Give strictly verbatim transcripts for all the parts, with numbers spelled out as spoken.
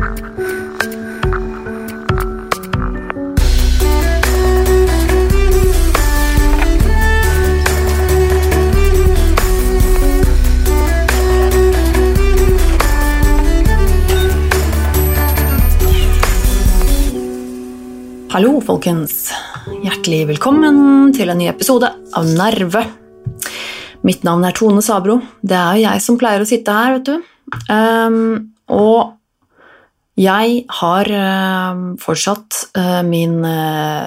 Hallo folkens, hjertelig velkommen til en ny episode av Nerve. Mitt navn er Tone Sabro, det er jo jeg som pleier å sitte her, vet du. Um, og jeg har uh, fortsatt uh, min uh,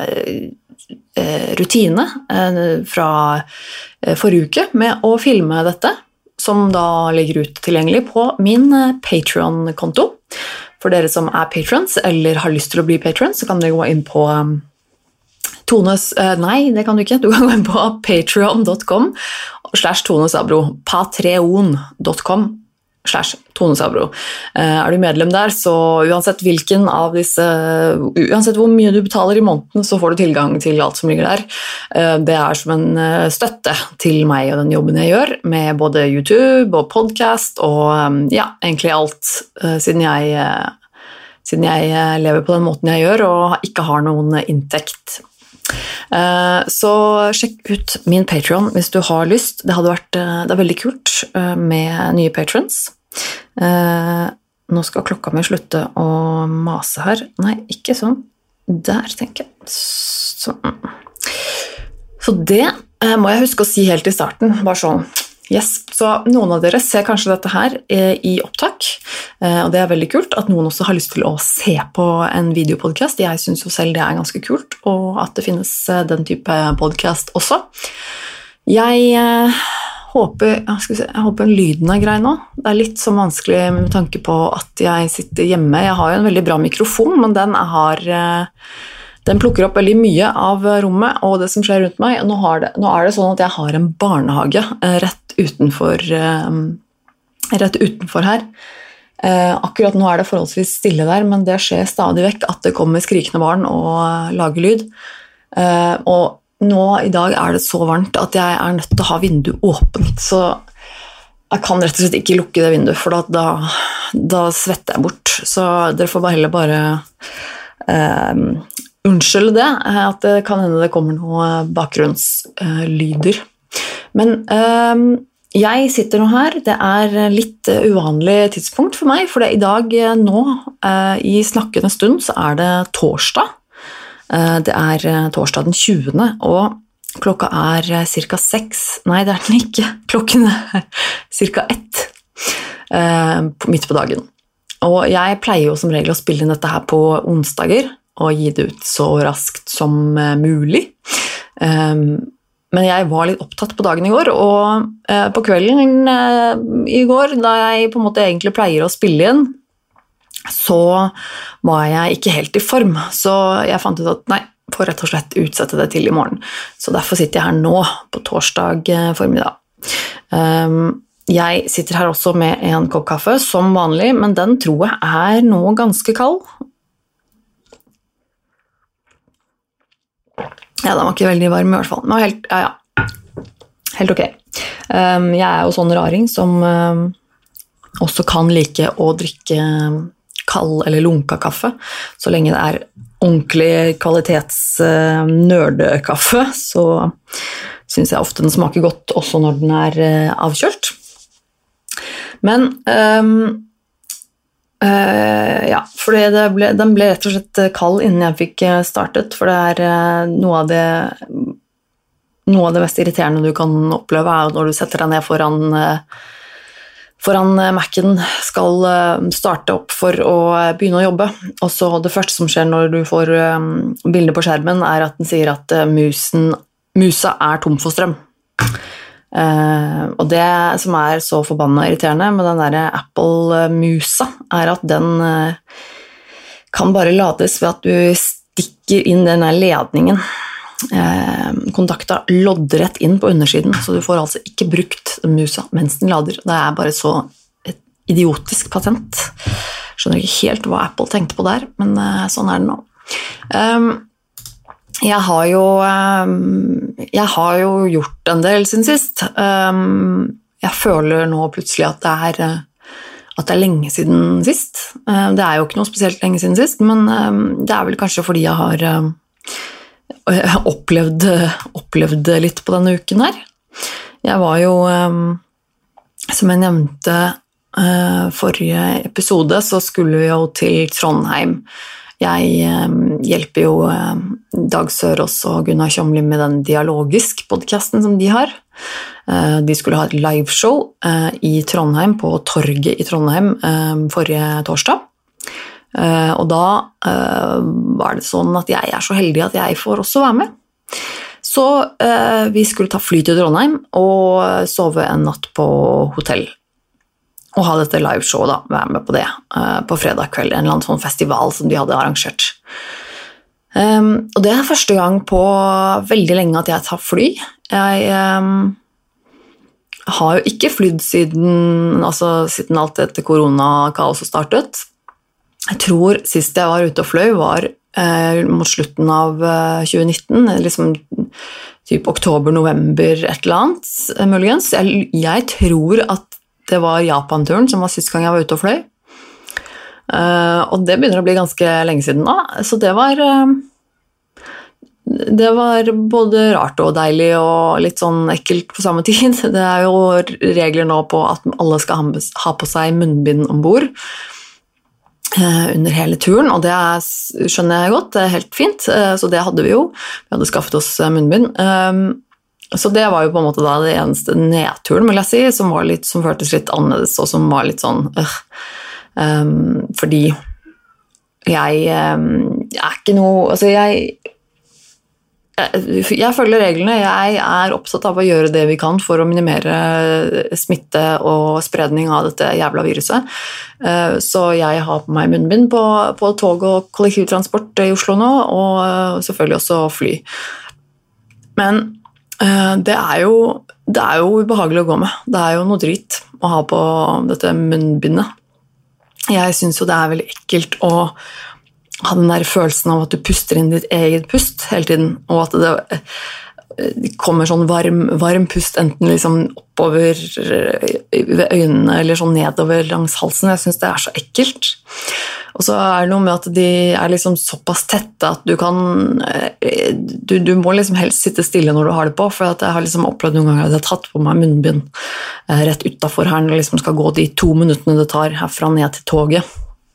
rutine uh, fra uh, forrige uke med å filme dette, som da ligger ut tilgjengelig på min uh, Patreon-konto. For dere som er patrons, eller har lyst til å bli patrons, så kan dere gå inn på um, Tones, uh, nei, det kan du ikke, du kan gå inn på patreon.com slash tonesabro, patreon.com slash tonesabro. Uh, er du medlem der, så uansett hvilken av disse, uansett hvor mye du betaler i måneden, så får du tilgang til alt som ligger der. Uh, det er som en uh, støtte til meg og den jobben jeg gjør, med både YouTube og podcast, og um, ja, egentlig alt, uh, siden jeg, uh, siden jeg uh, lever på den måten jeg gjør, og ikke har noen inntekt. Uh, så sjekk ut min Patreon hvis du har lyst. Det hadde vært uh, det er veldig kult uh, med nye patrons. Uh, nå skal klokka mi slutte å mase her. Nei, ikke sånn. Der, tenker jeg. Sånn. Så det uh, må jeg huske å si helt i starten. Bare sånn. Yes. Så noen av dere ser kanskje dette her uh, i opptak, uh, og det er veldig kult at noen også har lyst til å se på en videopodcast. Jeg synes jo selv det er ganske kult, og at det finnes uh, den type podcast også. Jeg... Uh, Håper, jeg, skal si, jeg håper lyden er grei nå. Det er litt så vanskelig med tanke på at jeg sitter hjemme. Jeg har jo en veldig bra mikrofon, men den, har, den plukker opp veldig mye av rommet og det som skjer rundt meg. Nå, har det, nå er det sånn at jeg har en barnehage rett utenfor, rett utenfor her. Akkurat nå er det forholdsvis stille der, men det skjer stadig vekk at det kommer skrikende barn og lager lyd. Og nå i dag er det så varmt at jeg er nødt til å ha vinduet åpent, så jeg kan rett og slett ikke lukke det vinduet, for da, da svetter jeg bort. Så dere får bare heller bare eh, unnskylde det, at det kan hende det kommer noen bakgrunnslyder. Men eh, jeg sitter nå her, det er litt uvanlig tidspunkt for meg, for det er i dag nå, eh, i snakkende stund, så er det torsdag. Det er torsdag den tjuende, og klokka er cirka seks. Nei, det er den ikke. Klokken er cirka ett midt på dagen. Og jeg pleier jo som regel å spille inn dette her på onsdager, og gi det ut så raskt som mulig. Men jeg var litt opptatt på dagen i går, og på kvelden i går, da jeg på en måte egentlig pleier å spille inn, så var jeg ikke helt i form, så jeg fant ut at nei, får rett og slett utsette det til i morgen. Så derfor sitter jeg her nå på torsdag formiddag. Jeg sitter her også med en kopp kaffe som vanlig, men den tror jeg er nå ganske kald. Ja, den var ikke veldig varm i hvert fall, men helt, ja, ja. Helt ok. Jeg er jo sånn raring som også kan like å drikke kald eller lunka kaffe, så lenge det er ordentlig kvalitets uh, nørdekaffe, så synes jeg ofte den smaker godt også når den er uh, avkjølt. Men um, uh, ja, for det ble, den ble rett og slett kald innen jeg fikk startet, for det er uh, noe av det noe av det mest irriterende du kan oppleve er når du setter deg ned foran uh, foran Mac'en skal starte opp for å begynne å jobbe, og så det første som skjer når du får bildet på skjermen er at den sier at musen, musa er tom for strøm. Og det som er så forbannet irriterende med den der Apple-musa er at den kan bare lades ved at du stikker inn den der ledningen. Kontakta loddrett inn på undersiden, så du får altså ikke brukt musa mens den lader. Det er bare så et idiotisk patent. Skjønner ikke helt hva Apple tenkte på der, men sånn er det nå. Jeg har jo jeg har jo gjort en del siden sist. Jeg føler nå plutselig at det er at det er lenge siden sist. Det er jo ikke noe spesielt lenge siden sist, men det er vel kanskje fordi jeg har opplevd, opplevd litt på denne uken her. Jeg var jo, som jeg nevnte forrige episode, så skulle vi jo til Trondheim. Jeg hjelper jo Dag Sørås og Gunnar Tjomli med den Dialogisk-podcasten som de har. De skulle ha et liveshow i Trondheim, på Torget i Trondheim, forrige torsdag. Og da var det sånn at jeg er så heldig at jeg får også være med. Så vi skulle ta fly til Trondheim og sove en natt på hotell. Og ha dette liveshowet da, være med på det på fredag kveld, en eller annen sånn festival som de hadde arrangert. Um, og det er første gang på veldig lenge at jeg tar fly. Jeg um, har jo ikke flydd siden, altså, siden alt dette koronakaoset startet. Jeg tror sist jeg var ute og fløy var uh, mot slutten av uh, tjue nitten, liksom typ oktober, november, et eller annet, uh, muligens. Jeg, jeg tror at det var Japan-turen som var sist gang jeg var ute og fløy. Uh, og det begynner å bli ganske lenge siden da. Så det var, uh, det var både rart og deilig og litt sånn ekkelt på samme tid. Det er jo regler nå på at alle skal ha på seg munnbind ombord uh, under hele turen, og det er, skjønner jeg godt, det er helt fint. Uh, så det hadde vi jo. Vi hadde skaffet oss munnbind. Uh, Så det var jo på en måte da det eneste nedturen, vil jeg si, som, var litt, som føltes litt annerledes, og som var litt sånn, øh, um, fordi jeg, um, jeg er ikke noe, altså jeg, jeg, jeg følger reglene, jeg er opptatt av å gjøre det vi kan for å minimere smitte og spredning av dette jævla viruset, uh, så jeg har på meg munnbind på, på tog og kollektivtransport i Oslo nå, og selvfølgelig også fly. Men Det er, jo, det er jo ubehagelig å gå med. Det er jo noe drit å ha på dette munnbindet. Jeg synes jo det er veldig ekkelt å ha den der følelsen av at du puster inn ditt eget pust hele tiden, og at det, det kommer sånn varm, varm pust enten liksom oppover ved øynene eller sånn nedover langs halsen. Jeg synes det er så ekkelt. Og så er det noe med at de er liksom såpass tette at du kan du, du må liksom helst sitte stille når du har det på, for at jeg har liksom opplevd noen ganger at jeg har tatt på meg munnbind rett utenfor her når jeg liksom skal gå de to minuttene det tar herfra ned til toget.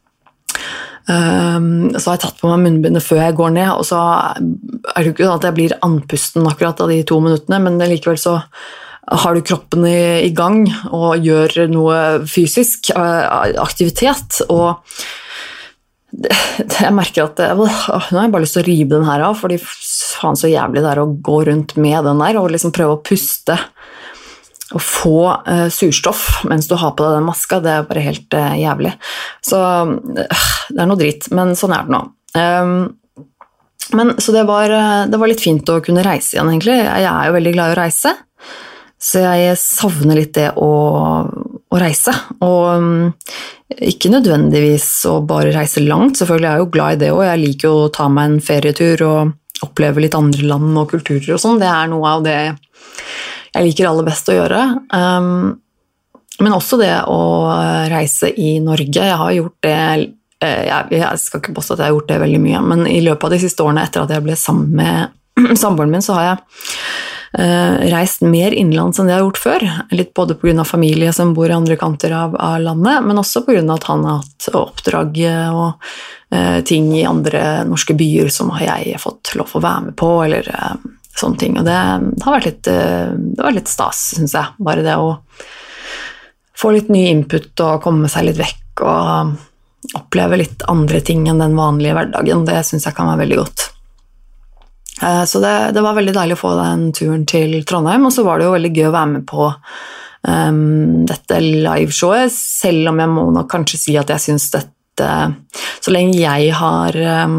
Um, så har jeg tatt på meg munnbindet før jeg går ned, og så er det jo ikke sånn at jeg blir andpusten akkurat av de to minuttene, men likevel så har du kroppen i, i gang og gjør noe fysisk aktivitet, og Det, det, jeg merker at det, å, nå har jeg bare lyst til å rive den her av, fordi faen så jævlig det er å gå rundt med den der, og liksom prøve å puste og få uh, surstoff mens du har på deg den maska. Det er bare helt uh, jævlig. Så uh, det er noe dritt, men sånn er det nå. Um, men, så det var, uh, det var litt fint å kunne reise igjen, egentlig. Jeg er jo veldig glad i å reise, så jeg savner litt det å, å reise, og um, ikke nødvendigvis å bare reise langt, selvfølgelig er jeg jo glad i det også. Jeg liker jo å ta meg en ferietur og oppleve litt andre land og kulturer og sånn. Det er noe av det jeg liker aller best å gjøre. Um, men også det å reise i Norge. Jeg har gjort det, jeg, jeg skal ikke påstå at jeg har gjort det veldig mye, men i løpet av de siste årene etter at jeg ble sammen med samboeren min, så har jeg Uh, reist mer innenlands enn det jeg har gjort før, litt både på grunn av familie som bor i andre kanter av, av landet, men også på grunn av at han har hatt oppdrag og uh, ting i andre norske byer som har jeg fått lov å være med på, eller uh, sånne ting, og det har vært litt, uh, det var litt stas, synes jeg, bare det å få litt ny input og komme seg litt vekk og oppleve litt andre ting enn den vanlige hverdagen. Det synes jeg kan være veldig godt. Så det, det var veldig deilig å få den turen til Trondheim, og så var det jo veldig gøy å være med på um, dette liveshowet, selv om jeg må nok kanskje si at jeg synes dette, så lenge jeg har um,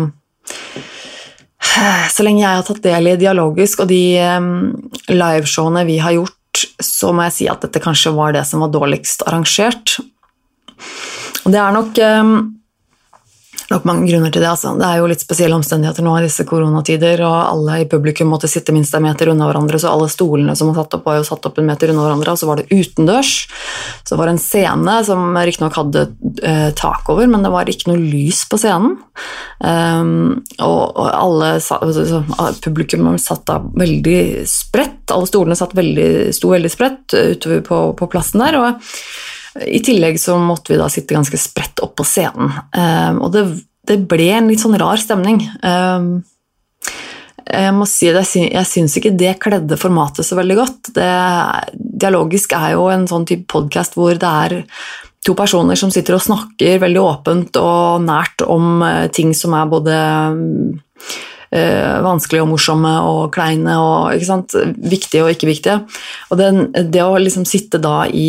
så lenge jeg har tatt del i Dialogisk og de um, liveshowene vi har gjort, så må jeg si at dette kanskje var det som var dårligst arrangert. Og det er nok um, nok mange grunner til det. Altså. Det er jo litt spesielle omstendigheter nå i disse koronatider, og alle i publikum måtte sitte minst en meter unna hverandre, så alle stolene som var satt opp var jo satt opp en meter unna hverandre, og så var det utendørs. Så var det en scene som riktig nok hadde eh, tak over, men det var ikke noe lys på scenen. Um, og, og alle så, publikum satt da veldig spredt, alle stolene satt veldig, sto veldig spredt utover på, på plassen der, og i tillegg så måtte vi da sitte ganske spredt opp på scenen, um, og det, det ble en litt sånn rar stemning. Um, jeg må si det, jeg synes ikke det kledde formatet så veldig godt. Det, Dialogisk er jo en sånn type podcast hvor det er to personer som sitter og snakker veldig åpent og nært om ting som er både uh, vanskelige og morsomme og kleine og ikke sant? Viktige og ikke viktige. Og den, det å liksom sitte da i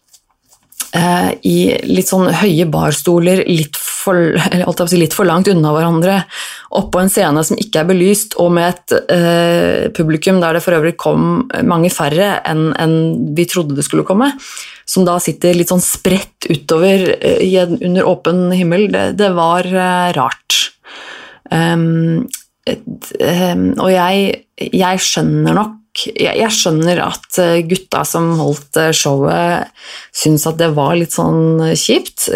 i litt sånn høye barstoler, litt for, eller litt for langt unna hverandre, opp på en scene som ikke er belyst, og med et eh, publikum der det for øvrig kom mange færre enn, enn vi trodde det skulle komme, som da sitter litt sånn spredt utover eh, under åpen himmel, det, det var eh, rart. Um, et, um, og jeg, jeg skjønner nok Jeg skjønner at gutta som holdt showet syntes at det var litt sånn kjipt.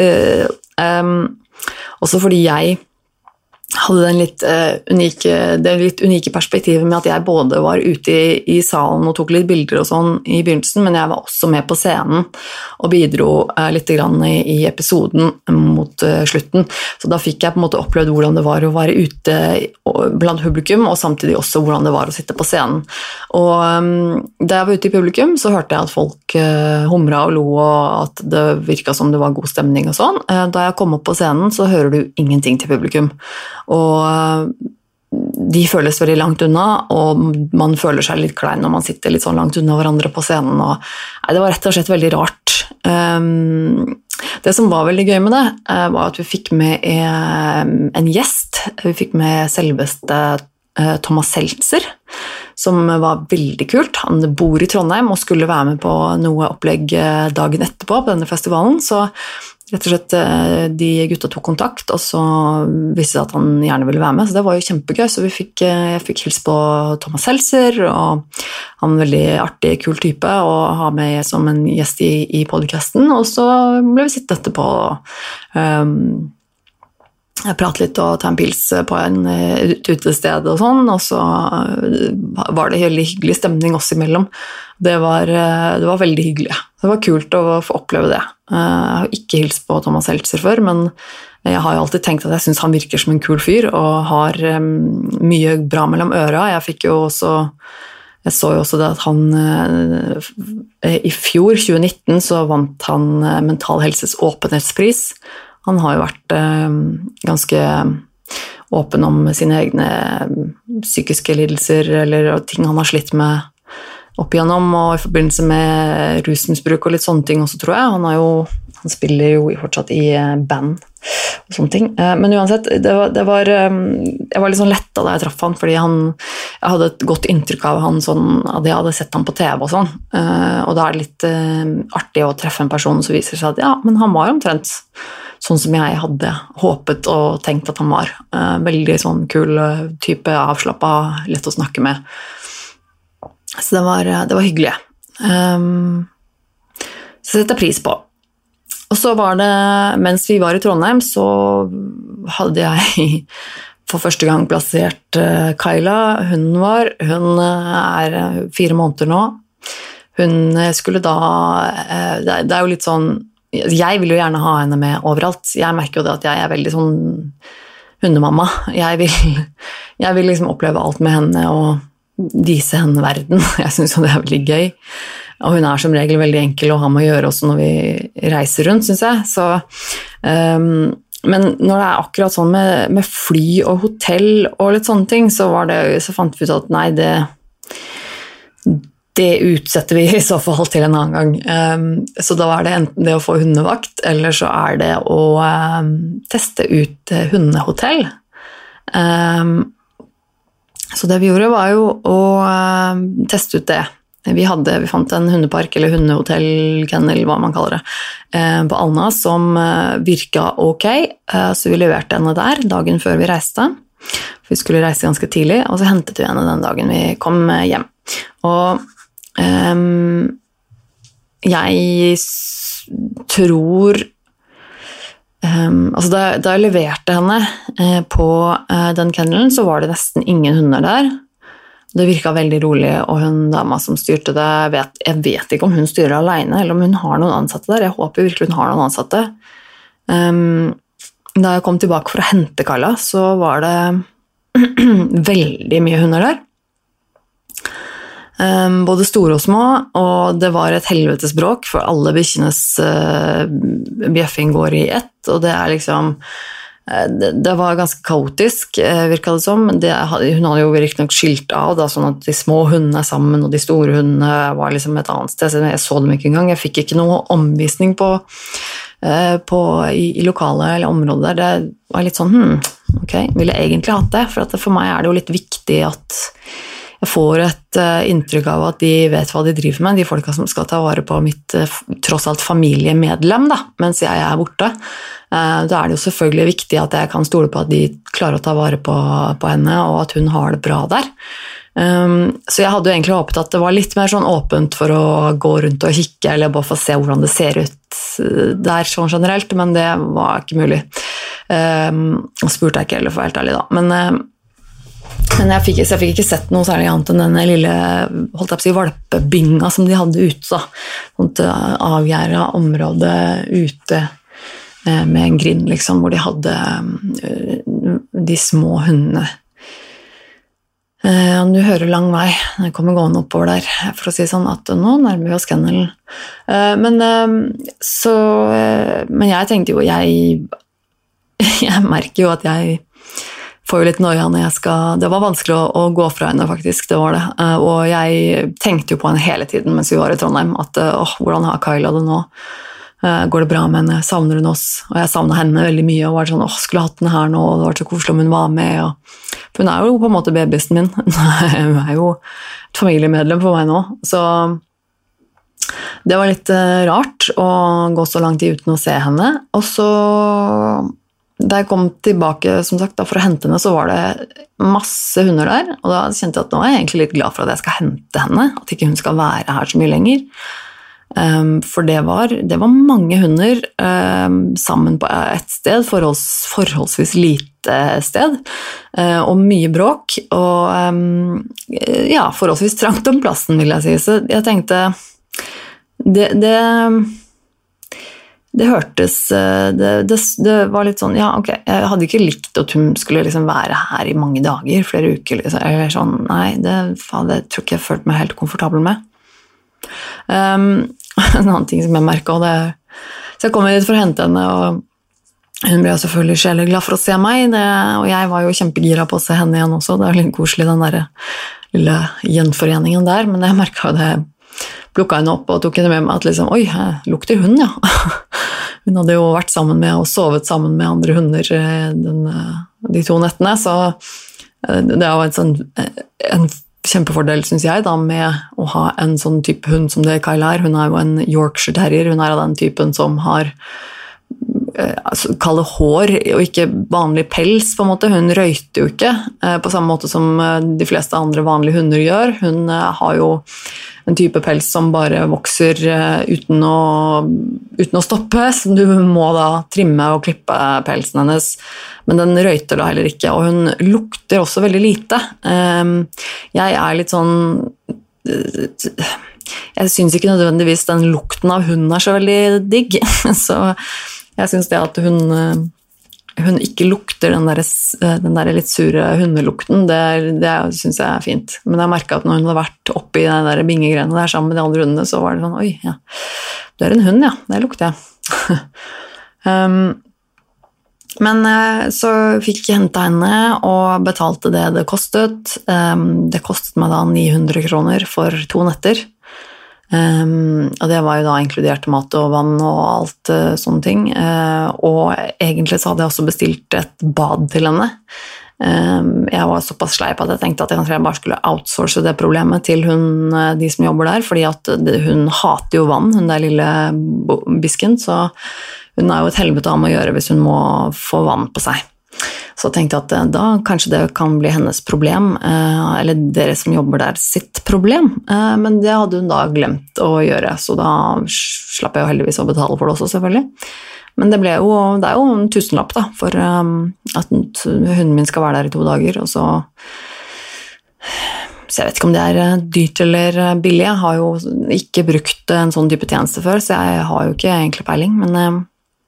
Også fordi jeg hadde den litt, uh, unike, det litt unike perspektivet med at jeg både var ute i, i salen og tok litt bilder og sånn i begynnelsen, men jeg var også med på scenen og bidro uh, litt grann i, i episoden mot uh, slutten. Så da fikk jeg på en måte opplevd hvordan det var å være ute blant publikum, og samtidig også hvordan det var å sitte på scenen. Og um, da jeg var ute i publikum, så hørte jeg at folk uh, humra og lo, og at det virket som det var god stemning og sånn. Uh, da jeg kom opp på scenen, så hører du ingenting til publikum. Og de føles veldig langt unna, og man føler seg litt klein når man sitter litt sånn langt unna hverandre på scenen. Og, nei, det var rett og slett veldig rart. Um, det som var veldig gøy med det, uh, var at vi fikk med uh, en gjest. Vi fikk med selveste uh, Thomas Seltzer, som var veldig kult. Han bor i Trondheim og skulle være med på noe opplegg dagen etterpå på denne festivalen, så rett og slett de gutta tok kontakt, og så viste det at han gjerne ville være med, så det var jo kjempegøy. Så vi fikk, jeg fikk hilse på Thomas Seltzer, og han er en veldig artig, kul type å ha med som en gjest i, i podcasten, og så ble vi sitte etterpå um, prate litt og ta en pils på en utested og sånn, og så var det veldig hyggelig stemning oss imellom. Det var, det var veldig hyggelig. Det var kult å få oppleve det. Jeg har ikke hilst på Thomas Seltzer før, men jeg har jo alltid tenkt at jeg synes han virker som en kul fyr, og har mye bra mellom øra. Jeg fikk jo også, jeg så jo også det at han i fjor, tjue nitten, så vant han Mental Helses åpenhetspris. Han har jo vært eh, ganske åpen om sine egne psykiske lidelser eller ting han har slitt med opp igjennom, og i forbindelse med rusmisbruk og litt sånne ting også, tror jeg. Han, har jo, han spiller jo fortsatt i band og sånne ting. Men uansett, det var, det var, jeg var litt sånn letta da jeg traff han, fordi han, jeg hadde et godt inntrykk av han sånn, at jeg hadde sett han på T V og sånn. Og da er det litt artig å treffe en person som viser seg at ja, men han var omtrent sånn som jeg hadde håpet og tenkt at han var. Veldig sånn kul type, avslappet, lett å snakke med. Så det var, det var hyggelig. Um, så setter jeg pris på. Og så var det, mens vi var i Trondheim, så hadde jeg for første gang plassert Kyla. Hun var, hun er fire måneder nå. Hun skulle da, det er jo litt sånn, jeg vil jo gjerne ha henne med overalt. Jeg merker jo det at jeg er veldig sånn hundemamma. Jeg vil, jeg vil liksom oppleve alt med henne og vise henne verden. Jeg synes jo det er veldig gøy. Og hun er som regel veldig enkel å ha med å gjøre også når vi reiser rundt, synes jeg. Så, um, men når det er akkurat sånn med, med fly og hotell og litt sånne ting, så, var det, så fant vi ut at nei, det, det utsetter vi i så fall til en annen gang. Um, så da var det enten det å få hundevakt, eller så er det å um, teste ut hundehotell. Um, så det vi gjorde var jo å um, teste ut det. vi, hadde, vi fant en hundepark, eller hundehotell, kennel, hva man kaller det, på Alna, som virket ok, så vi leverte henne der dagen før vi reiste. Vi skulle reise ganske tidlig, og så hentet vi henne den dagen vi kom hjem. Og um, jeg tror Um, altså da, da jeg leverte henne eh, på eh, den kennelen, så var det nesten ingen hunder der. Det virket veldig rolig, og hun dama som styrte det, vet, jeg vet ikke om hun styrer alene, eller om hun har noen ansatte der. Jeg håper virkelig hun har noen ansatte. Um, da jeg kom tilbake for å hente Carla, så var det veldig mye hunder der. Um, både store og små, og det var et helvetesbråk, for alle bikkjenes uh, bjeffing går i ett, og det er liksom uh, det, det var ganske kaotisk, uh, virket det som. Det, hun hadde jo virkelig nok skilt av, da, sånn at de små hundene er sammen, og de store hundene var liksom et annet sted, så jeg så dem ikke engang. Jeg fikk ikke noe omvisning på, uh, på i, i lokalet eller området der. Det var litt sånn, hmm, ok, ville jeg egentlig hatt det, for, at for meg er det jo litt viktig at jeg får et uh, inntrykk av at de vet hva de driver med, de folka som skal ta vare på mitt uh, tross alt familiemedlem, da, mens jeg er borte. Uh, da er det jo selvfølgelig viktig at jeg kan stole på at de klarer å ta vare på, på henne, og at hun har det bra der. Um, så jeg hadde jo egentlig håpet at det var litt mer sånn åpent for å gå rundt og kikke, eller bare få se hvordan det ser ut der sånn generelt, men det var ikke mulig. Um, og spurte jeg ikke heller, for helt ærlig da. Men uh, Men jeg fikk, jeg fikk ikke sett noe særlig annet enn denne lille holdt jeg på å si, valpebinga som de hadde ute. Da. Sånt avgjæret område ute med en grind, liksom, hvor de hadde de små hundene. Du hører lang vei når jeg kommer gående oppover der, for å si sånn at nå nærmer vi oss kennelen. Men, så, men jeg tenkte jo, jeg, jeg merker jo at jeg får jo litt nøye når jeg skal, det var vanskelig å, å gå fra henne faktisk, det var det, uh, og jeg tenkte jo på henne hele tiden mens vi var i Trondheim, at uh, åh, hvordan har Kyla det nå? Uh, går det bra med henne? Savner hun oss? Og jeg savnet henne veldig mye, og var sånn, åh, skulle jeg hatt henne her nå, og det var så koselig om hun var med, og, for hun er jo på en måte babysen min, hun er jo et familiemedlem for meg nå, så det var litt uh, rart å gå så lang tid uten å se henne, og så da jeg kom tilbake som sagt, da, for å hente henne, så var det masse hunder der, og da kjente jeg at nå er jeg egentlig litt glad for at jeg skal hente henne, at ikke hun skal være her så mye lenger. Um, for det var, det var mange hunder um, sammen på et sted, forholds, forholdsvis lite sted, uh, og mye bråk, og um, ja, forholdsvis trangt om plassen, vil jeg si. Så jeg tenkte, det... det Det hørtes, det, det, det var litt sånn, ja, ok, jeg hadde ikke likt at hun skulle liksom være her i mange dager, flere uker, liksom, eller sånn, nei, det, faen, det tror ikke jeg følte meg helt komfortabel med. Um, en annen ting som jeg merket, og det, så jeg kom hit for å hente henne, og hun ble selvfølgelig sjelig glad for å se meg, det, og jeg var jo kjempegira på å se henne igjen også, det var litt koselig den der lille gjenforeningen der, men jeg merket jo det, plukket henne opp og tok henne med meg at liksom, oi, lukter hund, ja. Hun hadde jo vært sammen med og sovet sammen med andre hunder den, de to nettene, så det var en, sånn, en kjempefordel, synes jeg, da, med å ha en sånn type hund som det Kyla er. Hun er jo en Yorkshire Terrier, hun er av den typen som har altså, kalle hår og ikke vanlig pels på en måte. Hun røyter jo ikke på samme måte som de fleste andre vanlige hunder gjør. Hun har jo en type pels som bare vokser uten å, uten å stoppe, så du må da trimme og klippe pelsen hennes, men den røyter da heller ikke, og hun lukter også veldig lite. Jeg er litt sånn, jeg synes ikke nødvendigvis den lukten av hunden er så veldig digg, så jeg synes det at hun, hun ikke lukter den der, den der litt sure hundelukten, det, det synes jeg er fint. Men jeg merket at når hun hadde vært oppe i den der bingegreiene der sammen med de andre hundene, så var det sånn, oi, ja, du er en hund, ja, det lukter jeg. um, men så fikk jeg hentet henne og betalte det det kostet. Um, det kostet meg da ni hundre kroner for to netter. Um, og det var jo da inkludert mat og vann og alt uh, sånne ting, uh, og egentlig så hadde jeg også bestilt et bad til henne, Jeg var såpass sleip at jeg tenkte at jeg kanskje bare skulle outsource det problemet til hun, de som jobber der, fordi at hun hater jo vann, hun der lille bisken, så hun er jo et helvete av å gjøre hvis hun må få vann på seg. Så tenkte jeg at da kanskje det kan bli hennes problem, eller dere som jobber der sitt problem, men det hadde hun da glemt å gjøre, så da slapp jeg jo heldigvis å betale for det også, selvfølgelig. Men det, ble jo, det er jo en tusenlapp da, for um, at hunden min skal være der i to dager, og så, så jeg vet ikke om det er dyrt eller billig. Jeg har jo ikke brukt en sånn type tjeneste før, så jeg har jo ikke egentlig peiling, men uh,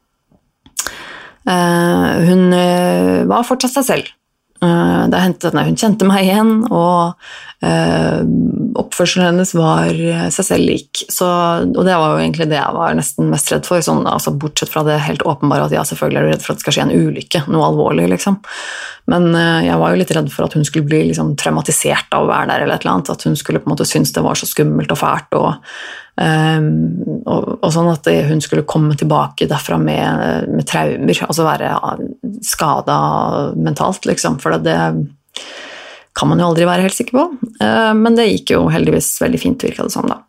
uh, hun uh, var fortsatt seg selv. Uh, da hentet henne, hun kjente meg igjen, og uh, oppførselen hennes var seg selv lik. Så, og det var jo egentlig det jeg var nesten mest redd for, sånn, altså, bortsett fra det helt åpenbare at jeg selvfølgelig er redd for at det skal skje en ulykke, noe alvorlig, liksom. Men uh, jeg var jo litt redd for at hun skulle bli liksom, traumatisert av å være der, eller et eller annet, at hun skulle på en måte synes det var så skummelt og fælt, og, um, og, og sånn at hun skulle komme tilbake derfra med, med traumer, altså være skadet mentalt, liksom, for det kan man jo aldri være helt sikker på, men det gikk jo heldigvis veldig fint, virket det som da.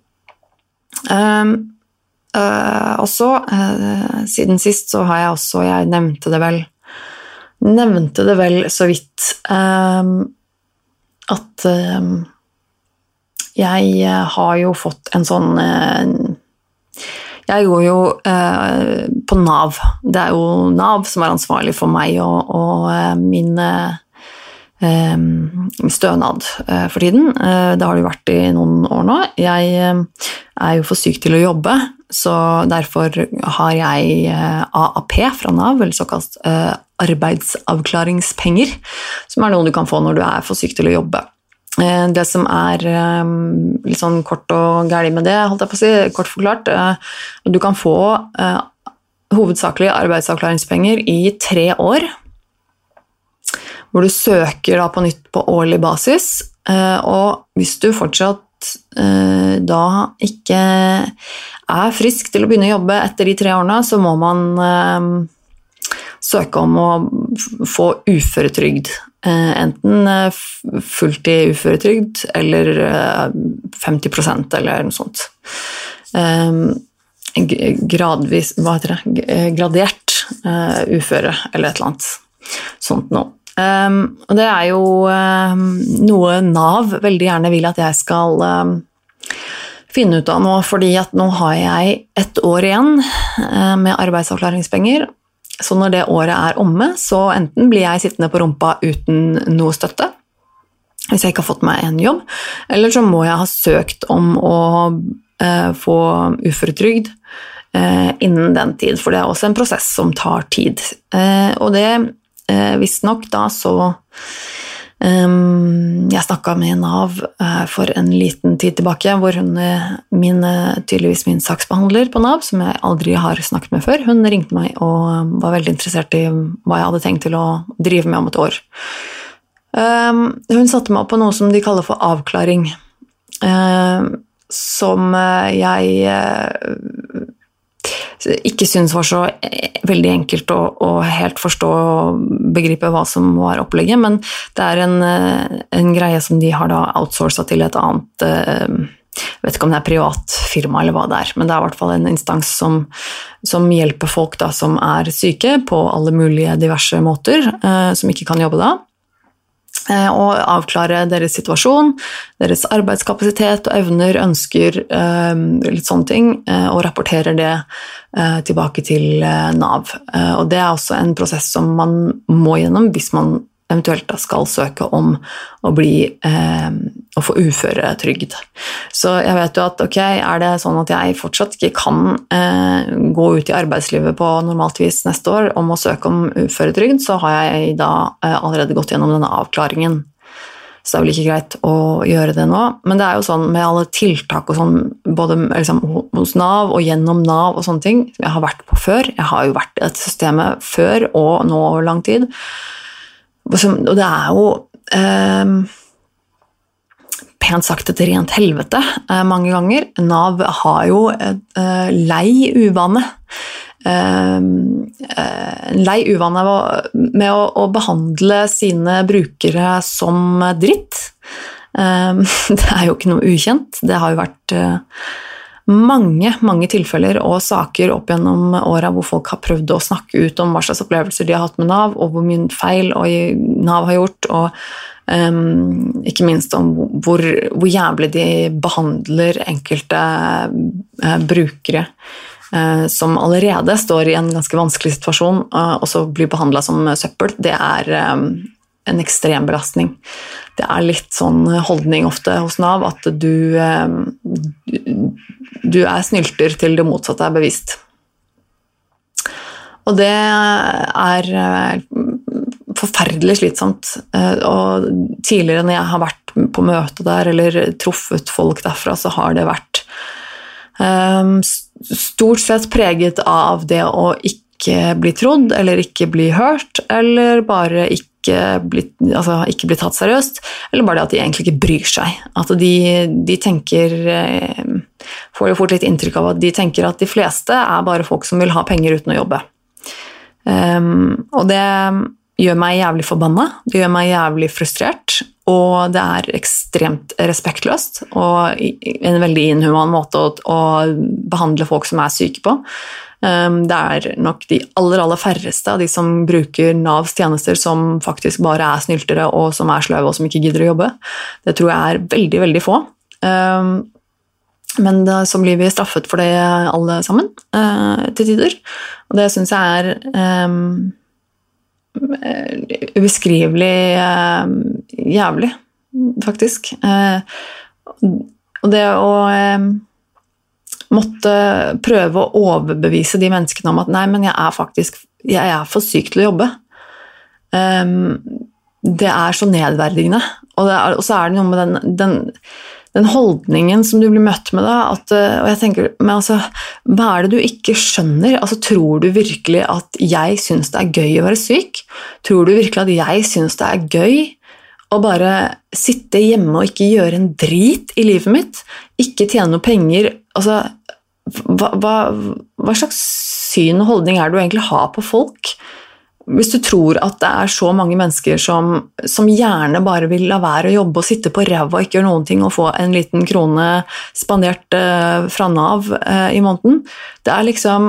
Og så, siden sist så har jeg også, jeg nevnte det vel, nevnte det vel så vidt, at jeg har jo fått en sånn, jeg går jo på NAV, det er jo NAV som er ansvarlig for meg og, og min stønad for tiden. Det har det jo vært i noen år nå. Jeg er jo for syk til å jobbe, så derfor har jeg A A P fra NAV, eller såkalt arbeidsavklaringspenger, som er noe du kan få når du er for syk til å jobbe. Det som er litt sånn kort og gærlig med det, holdt jeg på å si, kort forklart, du kan få hovedsakelig arbeidsavklaringspenger i tre år, hvor du søker da på nytt på årlig basis, og hvis du fortsatt da ikke er frisk til å begynne å jobbe etter de tre årene, så må man søke om å få uføretrygd, enten fulltid uføretrygd eller femti prosent eller noe sånt. Gradvis, hva heter det? Gradert uføre eller et eller annet sånt noe. Um, og det er jo um, noe NAV veldig gjerne vil at jeg skal um, finne ut av nå, fordi at nå har jeg ett år igjen uh, med arbeidsavklaringspenger, så når det året er omme, så enten blir jeg sittende på rumpa uten noe støtte, hvis jeg ikke har fått meg en jobb, eller så må jeg ha søkt om å uh, få uføretrygd uh, innen den tid, for det er også en prosess som tar tid, uh, og det Eh, visst nok da, så um, jeg snakket med NAV uh, for en liten tid tilbake, hvor hun, min, tydeligvis min saksbehandler på NAV, som jeg aldri har snakket med før, hun ringte meg og var veldig interessert i hva jeg hadde tenkt til å drive med om et år. Um, hun satte meg opp på noe som de kaller for avklaring, uh, som jeg uh, ikke synes var så veldig enkelt å, å helt forstå og begripe hva som var opplegget, men det er en, en greie som de har da outsourcet til et annet, jeg vet ikke om det er privat firma eller hva det er, men det er i hvert fall en instans som, som hjelper folk da, som er syke på alle mulige diverse måter, som ikke kan jobbe da, og avklare deres situasjon, deres arbeidskapasitet og evner, ønsker, litt sånne ting, og rapporterer det tilbake til NAV. Og det er også en prosess som man må gjennom hvis man eventuelt da skal søke om å bli å få uføretrygd. Så jeg vet jo at ok, er det sånn at jeg fortsatt ikke kan gå ut i arbeidslivet på normalt vis neste år om å søke om uføretrygd, så har jeg da allerede gått gjennom denne avklaringen. Så det er vel ikke greit å gjøre det nå, men det er jo sånn med alle tiltak og sånn, både liksom, hos NAV og gjennom NAV og sånne ting, som jeg har vært på før. Jeg har jo vært i dette systemet før og nå over lang tid. Og det er jo eh, pent sagt et rent helvete eh, mange ganger. NAV har jo et eh, lei uvane en lei uvane med å, å behandle sine brukere som dritt. Det er jo ikke noe ukjent. Det har jo vært mange, mange tilfeller og saker opp gjennom året hvor folk har prøvd å snakke ut om hva slags opplevelser de har hatt med NAV, og hvor mye feil NAV har gjort, og um, ikke minst om hvor, hvor jævlig de behandler enkelte uh, brukere uh, som allerede står i en ganske vanskelig situasjon, uh, og så blir behandlet som søppel. Det er um, en ekstrem belastning. Det er litt sånn holdning ofte hos NAV at du, du er snylter til det motsatte er bevist. Og det er forferdelig slitsomt. Og tidligere når jeg har vært på møte der eller truffet folk derfra, så har det vært stort sett preget av det å ikke bli trodd, eller ikke bli hørt, eller bare ikke Bli, altså ikke bli tatt seriøst, eller bare det at de egentlig ikke bryr seg. At de, de tenker, får jo fort litt inntrykk av at de tenker at de fleste er bare folk som vil ha penger uten å jobbe. Um, og det gjør meg jævlig forbannet, det gjør meg jævlig frustrert, og det er ekstremt respektløst, og en veldig inhuman måte å, å behandle folk som er syke på. Det er nok de aller, aller færreste av de som bruker NAVs tjenester som faktisk bare er snyltere og som er sløve og som ikke gidder å jobbe. Det tror jeg er veldig, veldig få. Men så blir vi straffet for det alle sammen til tider. Og det synes jeg er ubeskrivelig jævlig, faktisk. Og det å måtte prøve å overbevise de menneskene om at nei, men jeg er faktisk jeg er for syk til å jobbe. Um, det er så nedverdigende. Og, det er, og så er det noe med den, den, den holdningen som du blir møtt med da, at, og jeg tenker, men altså, hva er det du ikke skjønner? Altså, tror du virkelig at jeg synes det er gøy å være syk? Tror du virkelig at jeg synes det er gøy å bare sitte hjemme og ikke gjøre en drit i livet mitt? Ikke tjene noe penger? Altså, hva, hva, hva slags syn og holdning er det du egentlig har på folk? Hvis du tror at det er så mange mennesker som, som gjerne bare vil la være å jobbe og sitte på ræva og ikke gjøre noen ting og få en liten krone spandert uh, fra NAV uh, i måneden, det er liksom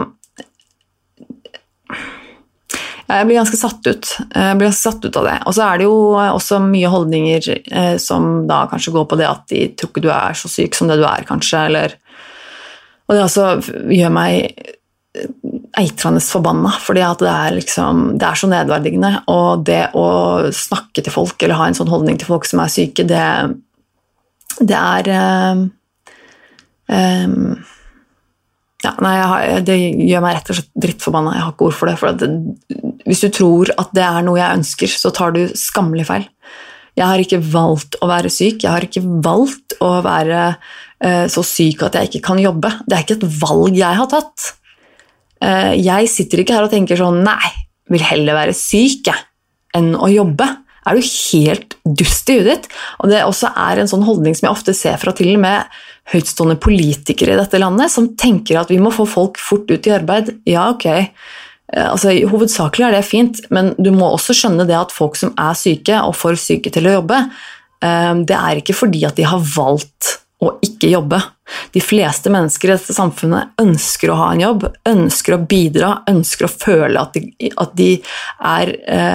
jeg blir ganske satt ut jeg blir ganske satt ut av det, og så er det jo også mye holdninger uh, som da kanskje går på det at de tror ikke du er så syk som det du er kanskje, eller og det også gjør meg eitrende forbanna, fordi at det er liksom, det er så nedverdigende, og det å snakke til folk, eller ha en sånn holdning til folk som er syke, det, det er um, um, ja, nei, jeg har, det gjør meg rett og slett drittforbanna, jeg har ikke ord for det, for at det, hvis du tror at det er noe jeg ønsker, så tar du skammelig feil. Jeg har ikke valgt å være syk, jeg har ikke valgt å være uh, så syk at jeg ikke kan jobbe. Det er ikke et valg jeg har tatt. Uh, jeg sitter ikke her og tenker sånn, nei, vil heller være syk jeg, enn å jobbe. Er du helt dust i hudet ditt? Og det også er en sånn holdning som jeg ofte ser fra til og med høytstående politikere i dette landet, som tenker at vi må få folk fort ut i arbeid. Ja, ok. Altså, hovedsakelig er det fint, men du må også skjønne det at folk som er syke og for syke til å jobbe, det er ikke fordi at de har valgt å ikke jobbe. De fleste mennesker i dette samfunnet ønsker å ha en jobb, ønsker å bidra, ønsker å føle at de, at de er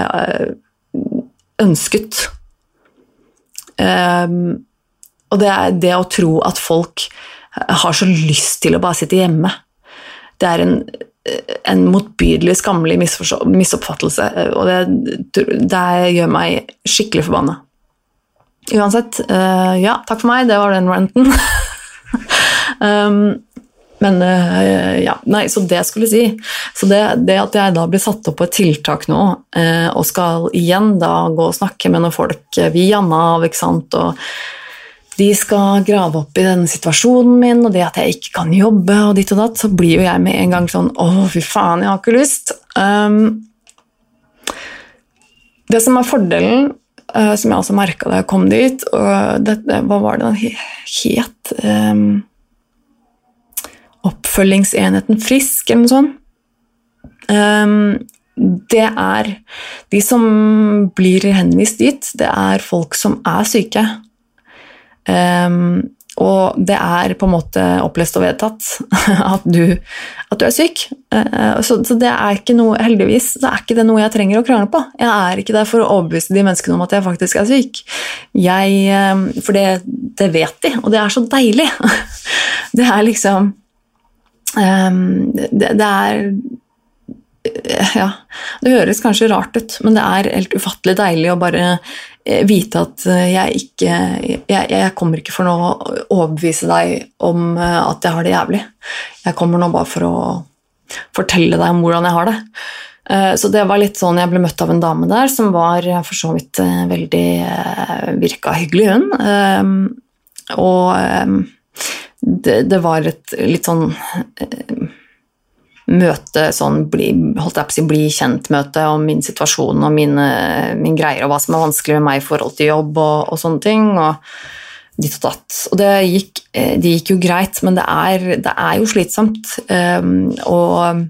ønsket. Og det er det å tro at folk har så lyst til å bare sitte hjemme. Det er en en motbydelig, skammelig misoppfattelse, og det, det gjør meg skikkelig forbannet. Uansett, uh, ja, takk for meg, det var den ranten. um, men uh, ja, nei, så det skulle jeg si. Så det, det at jeg da blir satt opp på et tiltak nå, uh, og skal igjen da gå og snakke med noen folk via NAV, ikke sant, og de skal grave opp i denne situasjonen min, og det at jeg ikke kan jobbe, og ditt og datt, så blir jo jeg med en gang sånn, åh, fy faen, jeg har ikke lyst. Um, det som er fordelen, uh, som jeg også merket da jeg kom dit, og dette, hva var det den het? Um, oppfølgingsenheten Frisk, eller noe sånt. Um, det er de som blir henvist dit, det er folk som er syke. Um, og det er på en måte opplest og vedtatt at du, at du er syk. Uh, så, så det er ikke noe, heldigvis, det er ikke det noe jeg trenger å krangle på. Jeg er ikke der for å overbevise de menneskene om at jeg faktisk er syk. Jeg, um, for det, det vet de, og det er så deilig. Det er liksom um, det, det er ja, det høres kanskje rart ut, men det er helt ufattelig deilig å bare vite at jeg ikke jeg, jeg kommer ikke for å overbevise deg om at jeg har det jævlig. Jeg kommer nå bare for å fortelle deg om hvordan jeg har det. Så det var litt sånn jeg ble møtt av en dame der som var for så vidt veldig virka hyggelig, hun. Og det, det var et litt sånn møte, sånn bli, holdt jeg på å si, bli kjent møte om min situasjon og mine, min greier og hva som er vanskelig med meg i forhold til jobb og, og sånne ting, og ditt og datt. Og det gikk, det gikk jo greit, men det er, det er jo slitsomt um, og,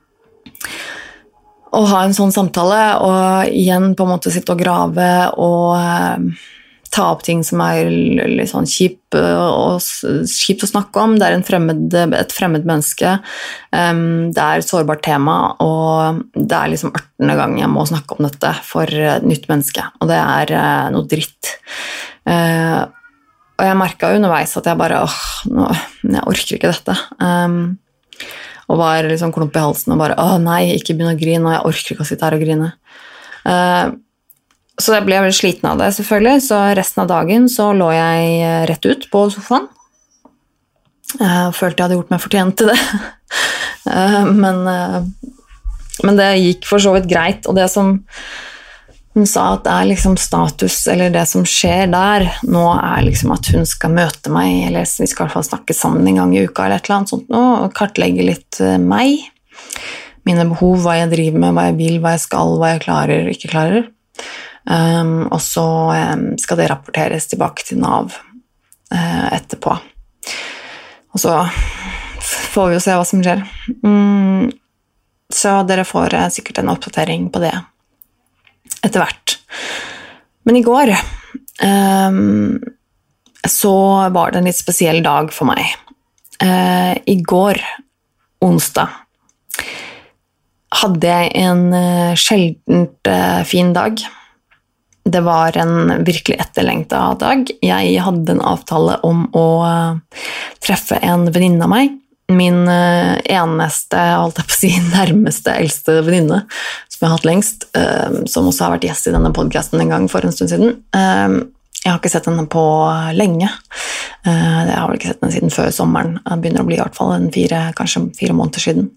å ha en sånn samtale, og igjen på en måte sitte og grave og um, ta opp ting som er litt sånn kjip, og, kjipt å snakke om. Det er en fremmed, et fremmed menneske. Um, det er et sårbart tema, og det er liksom ørtende gang jeg må snakke om dette for et nytt menneske, og det er uh, noe dritt. Uh, og jeg merket underveis at jeg bare, åh, nå, jeg orker ikke dette. Um, og var liksom klump i halsen og bare, åh nei, ikke begynne å grine, og jeg orker ikke å sitte her og grine. Uh, Så jeg ble veldig sliten av det, selvfølgelig, så resten av dagen så lå jeg rett ut på sofaen. Jeg følte jeg hadde gjort meg fortjent til det. Men, men det gikk for så vidt greit, og det som hun sa at det er liksom status, eller det som skjer der, nå er liksom at hun skal møte meg, eller vi skal i hvert fall snakke sammen en gang i uka, eller et eller annet sånt nå, og kartlegge litt meg, mine behov, hva jeg driver med, hva jeg vil, hva jeg skal, hva jeg klarer, ikke klarer. Um, og så um, skal det rapporteres tilbake til Nav uh, etterpå. Og så får vi jo se hva som skjer. Mm, så dere får uh, sikkert en oppdatering på det etter hvert. Men i går um, så var det en litt spesiell dag for meg. Uh, I går, onsdag, hadde jeg en uh, sjeldent uh, fin dag. Det var en virkelig etterlengtet dag. Jeg hadde en avtale om å treffe en venninne av meg. Min eneste, holdt jeg på å si, nærmeste, eldste venninne, som jeg har hatt lengst, som også har vært gjest i denne podcasten en gang for en stund siden. Jeg har ikke sett henne på lenge. Jeg har vel ikke sett henne siden før sommeren. Det begynner å bli i hvert fall en fire, kanskje fire måneder siden.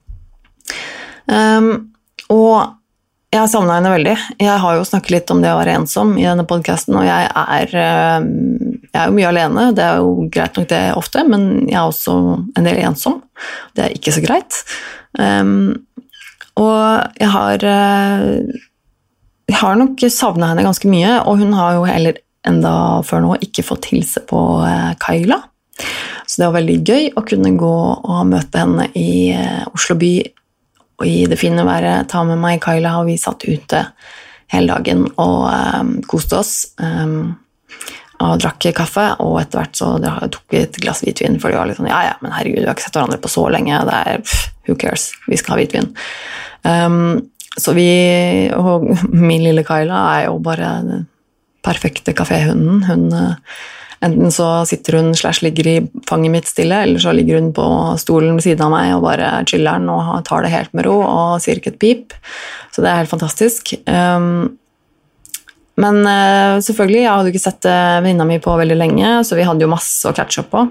Og jeg har savnet henne veldig. Jeg har jo snakket litt om det å være ensom i denne podcasten, og jeg er, jeg er jo mye alene. Det er jo greit nok det ofte, men jeg er også en del ensom. Det er ikke så greit. Um, og jeg har, jeg har nok savnet henne ganske mye, og hun har jo heller enda før nå ikke fått hilse på Kyla. Så det var veldig gøy å kunne gå og møte henne i Oslo by, og i det fine været, ta med meg Kyla, og vi satt ute hele dagen og um, koste oss um, og drakk kaffe, og etter hvert så tok vi et glass hvitvin, for det var litt sånn, ja ja, men herregud, vi har ikke sett hverandre på så lenge, det er, pff, who cares, vi skal ha hvitvin. Um, så vi, og min lille Kyla er jo bare den perfekte kaféhunden. Hun enten så sitter hun slash ligger i fanget mitt stille, eller så ligger hun på stolen ved siden av meg og bare chiller den og tar det helt med ro og sier ikke et pip. Så det er helt fantastisk. Um, men uh, selvfølgelig, jeg hadde ikke sett uh, venninna mi på veldig lenge, så vi hadde jo masse å catch up på.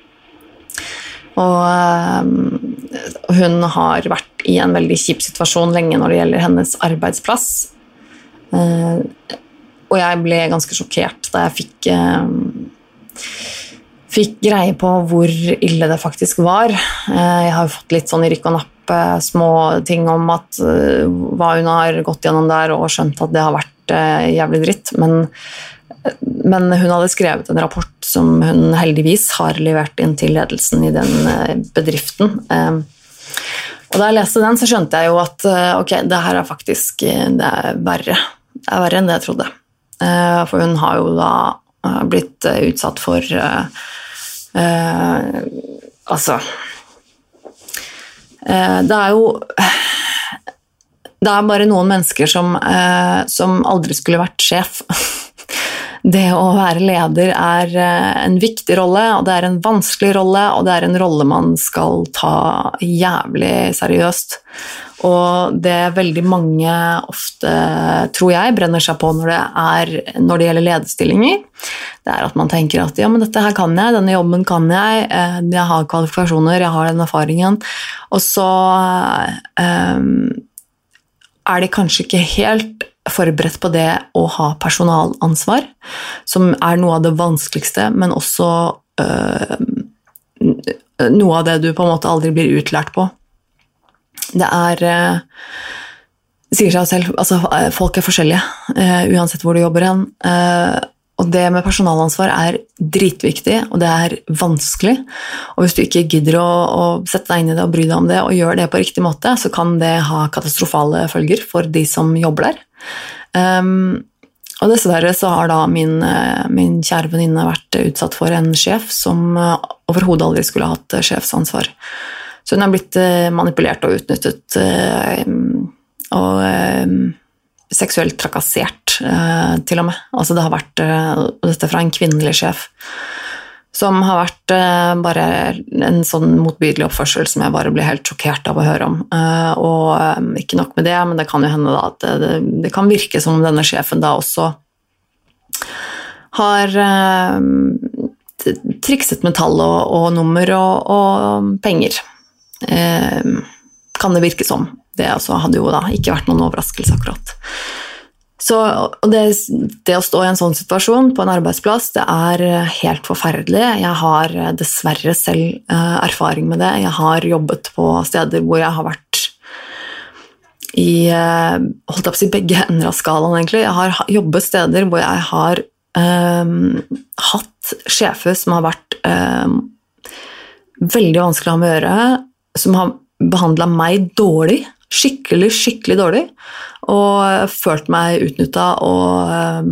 Og um, hun har vært i en veldig kjip situasjon lenge når det gjelder hennes arbeidsplass. Uh, og jeg ble ganske sjokkert da jeg fikk... Um, fikk greie på hvor ille det faktisk var. Jeg har fått litt sånn i rykk og napp små ting om at hva hun har gått gjennom der og skjønt at det har vært jævlig dritt, men, men hun hadde skrevet en rapport som hun heldigvis har levert inn til ledelsen i den bedriften. Og da jeg leste den, så skjønte jeg jo at ok, det her er faktisk det er verre. Det er verre enn det jeg trodde. For hun har jo da blitt utsatt for uh, altså uh, det er jo det er bare noen mennesker som, uh, som aldri skulle vært sjef. Det å være leder er en viktig rolle, og det er en vanskelig rolle, og det er en rolle man skal ta jævlig seriøst. Og det veldig mange ofte, tror jeg, brenner seg på når det, er, når det gjelder lederstillinger, det er at man tenker at ja, men dette her kan jeg, denne jobben kan jeg, jeg har kvalifikasjoner, jeg har den erfaringen, og så um, er de kanskje ikke helt forberedt på det å ha personalansvar, som er noe av det vanskeligste, men også øh, noe av det du på en måte aldri blir utlært på. Det er, øh, det sier seg selv, altså folk er forskjellige, øh, uansett hvor du jobber hen, øh, og det med personalansvar er dritviktig, og det er vanskelig, og hvis du ikke gidder å, å sette deg inn i det og bry deg om det, og gjøre det på riktig måte, så kan det ha katastrofale følger for de som jobber der. Um, og dessverre så har da min, min kjære venninne vært utsatt for en sjef som overhodet aldri skulle ha hatt sjefsansvar. Så hun har blitt manipulert og utnyttet og seksuelt trakassert til og med. Altså det har vært, og dette fra en kvinnelig sjef, som har vært uh, bare en sånn motbydelig oppførsel som jeg bare ble helt sjokkert av å høre om. Uh, og um, ikke nok med det, men det kan jo hende da at det, det kan virke som om denne sjefen da også har uh, trikset med tall og, og nummer og, og penger. Uh, kan det virke som. Det altså hadde jo da ikke vært noen overraskelse akkurat. Så det, det å stå i en sånn situasjon på en arbeidsplass, det er helt forferdelig. Jeg har dessverre selv uh, erfaring med det. Jeg har jobbet på steder hvor jeg har vært i, uh, holdt jeg på å si, begge ender av skalaen egentlig. Jeg har jobbet steder hvor jeg har um, hatt sjefer som har vært um, veldig vanskelig å ha med å gjøre, som har behandlet meg dårlig, skikkelig, skikkelig dårlig, og følt meg utnyttet, og,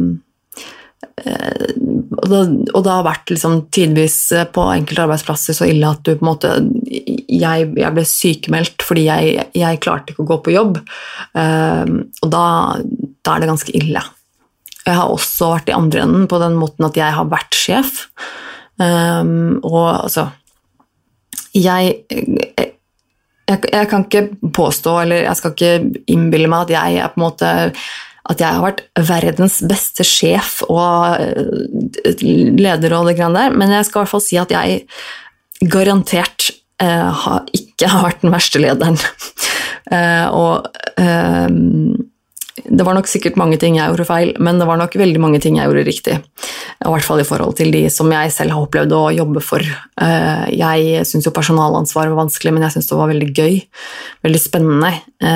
og, det, og det har vært liksom tidvis på enkelte arbeidsplasser så ille at du på en måte, jeg, jeg ble sykemeldt fordi jeg, jeg klarte ikke å gå på jobb, og da, da er det ganske ille. Jeg har også vært i andre enden på den måten at jeg har vært sjef, og altså, jeg... jeg Jeg, jeg kan ikke påstå, eller jeg skal ikke innbille meg at jeg er på en måte, at jeg har vært verdens beste sjef og leder og det grann der, men jeg skal i hvert fall si at jeg garantert eh, har, ikke har vært den verste lederen. eh, og eh, det var nok sikkert mange ting jeg gjorde feil, men det var nok veldig mange ting jeg gjorde riktig. I hvert fall i forhold til de som jeg selv har opplevd å jobbe for. Jeg synes jo personalansvar var vanskelig, men jeg synes det var veldig gøy, veldig spennende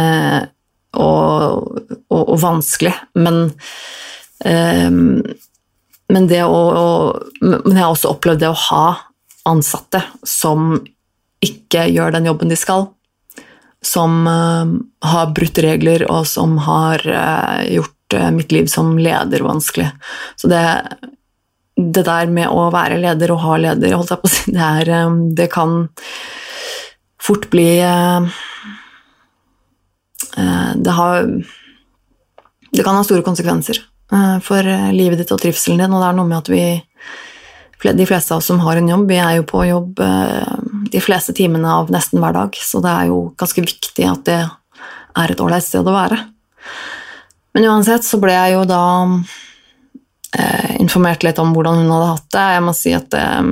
og, og, og vanskelig. Men, men, det å, men jeg har også opplevd det å ha ansatte som ikke gjør den jobben de skal, som uh, har brutt regler og som har uh, gjort uh, mitt liv som leder vanskelig. Så det, det der med å være leder og ha leder, holdt jeg på å si, det, er, um, det kan fort bli uh, uh, det har det kan ha store konsekvenser uh, for livet ditt og trivselen din, og det er noe med at vi de fleste av oss som har en jobb, vi er jo på jobb de fleste timene av nesten hver dag, så det er jo ganske viktig at det er et ålreit sted å være. Men uansett så ble jeg jo da eh, informert litt om hvordan hun hadde hatt det. Jeg må si at eh,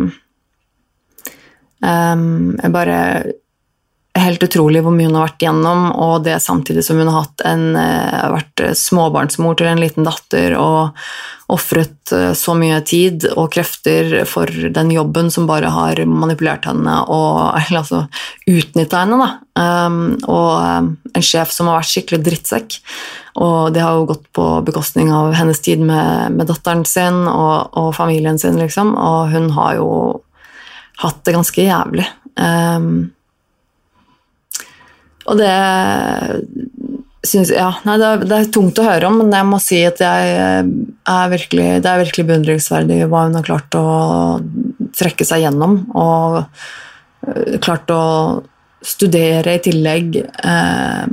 jeg bare helt utrolig hvor mye hun har vært gjennom, og det samtidig som hun har hatt en, vært småbarnsmor til en liten datter, og offret så mye tid og krefter for den jobben som bare har manipulert henne, og eller, altså, utnyttet henne. Da. Um, og en sjef som har vært skikkelig drittsekk, og det har jo gått på bekostning av hennes tid med, med datteren sin og, og familien sin, liksom, og hun har jo hatt det ganske jævlig. Um, Og det synes, ja, nei, det, er, det er tungt å høre om, men jeg må si at jeg er virkelig, det er virkelig beundringsverdig hva hun har klart å trekke seg gjennom, og klart å studere i tillegg eh,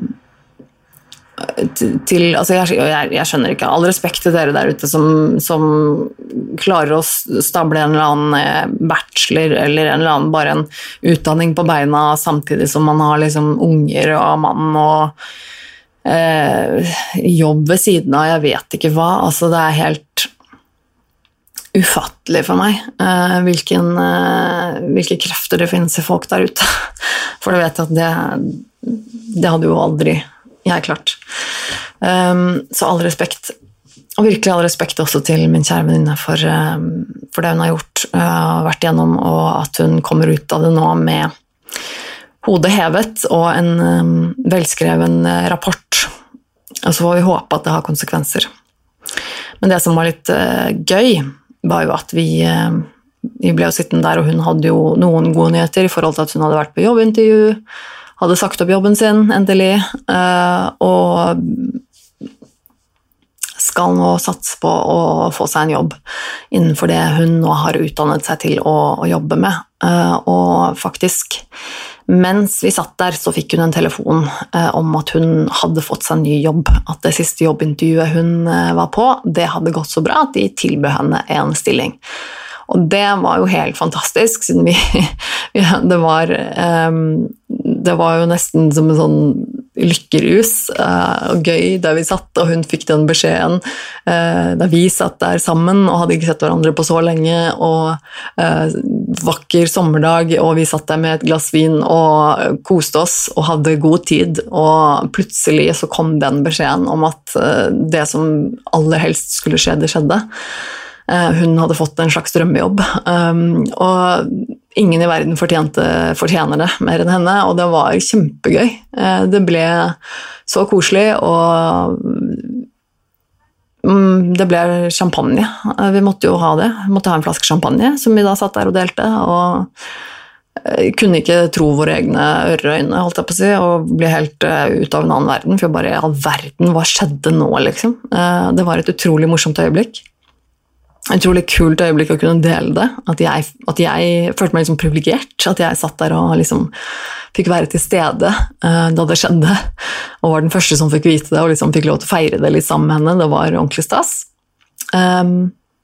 til, altså jeg, jeg, jeg skjønner ikke, all respekt til dere der ute som, som klarer å stable en eller annen bachelor eller en eller annen, bare en utdanning på beina samtidig som man har liksom unger og mann og eh, jobb ved siden av, jeg vet ikke hva, altså det er helt ufattelig for meg eh, hvilken, eh, hvilke krefter det finnes i folk der ute, for det vet jeg at det, det hadde jo aldri jeg klart. Um, så all respekt, og virkelig all respekt også til min kjære venninne for, um, for det hun har gjort, uh, vært igjennom, og at hun kommer ut av det nå med hodet hevet og en um, velskreven uh, rapport. Og så får vi håpe at det har konsekvenser. Men det som var litt uh, gøy, var jo at vi, uh, vi ble jo sittende der, og hun hadde jo noen gode nyheter i forhold til at hun hadde vært på jobbintervju, hadde sagt opp jobben sin, endelig, og skal nå satse på å få seg en jobb innenfor det hun nå har utdannet seg til å, å jobbe med. Og faktisk, mens vi satt der, så fikk hun en telefon om at hun hadde fått seg en ny jobb, at det siste jobbintervjuet hun var på, det hadde gått så bra at de tilbød henne en stilling. Og det var jo helt fantastisk, siden vi, det, var, um, det var jo nesten som en sånn lykkerus, uh, og gøy der vi satt, og hun fikk den beskjeden, uh, da vi satt der sammen, og hadde ikke sett hverandre på så lenge, og uh, vakker sommerdag, og vi satt der med et glass vin, og koste oss, og hadde god tid, og plutselig så kom den beskjeden om at uh, det som aller helst skulle skje, det skjedde. Hun hadde fått en slags drømmejobb, og ingen i verden fortjente, fortjener det mer enn henne, og det var kjempegøy. Det ble så koselig, og det ble champagne. Vi måtte jo ha det. Vi måtte ha en flaske champagne, som vi da satt der og delte, og kunne ikke tro våre egne ører og øyne, holdt jeg på å si, og ble helt ut av en annen verden, for bare all verden, hva skjedde nå, liksom? Det var et utrolig morsomt øyeblikk. Et utrolig kult øyeblikk å kunne dele det, at jeg, at jeg følte meg liksom privilegert, at jeg satt der og liksom fikk være til stede uh, da det skjedde, og var den første som fikk vite det, og liksom fikk lov til å feire det litt sammen med henne. Det var ordentlig stas. Um,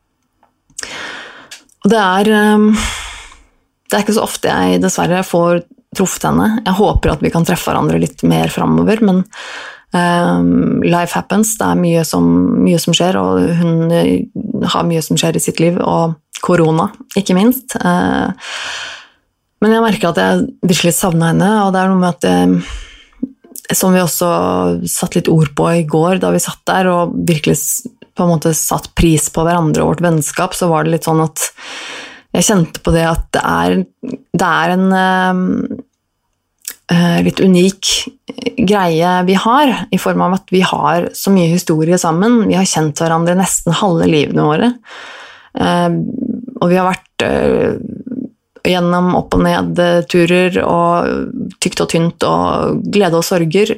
og det er, um, det er ikke så ofte jeg dessverre får truffet henne. Jeg håper at vi kan treffe hverandre litt mer fremover, men Um, life happens, det er mye som, mye som skjer, og hun har mye som skjer i sitt liv, og korona, ikke minst. Uh, men jeg merker at jeg virkelig savner henne, og det er noe med at det, som vi også satt litt ord på i går, da vi satt der og virkelig på en måte satt pris på hverandre og vårt vennskap, så var det litt sånn at jeg kjente på det at det er, det er en um, litt unik greie vi har, i form av at vi har så mye historie sammen. Vi har kjent hverandre nesten halve livene våre. Og vi har vært gjennom opp- og ned-turer, og tykt og tynt, og glede og sorger,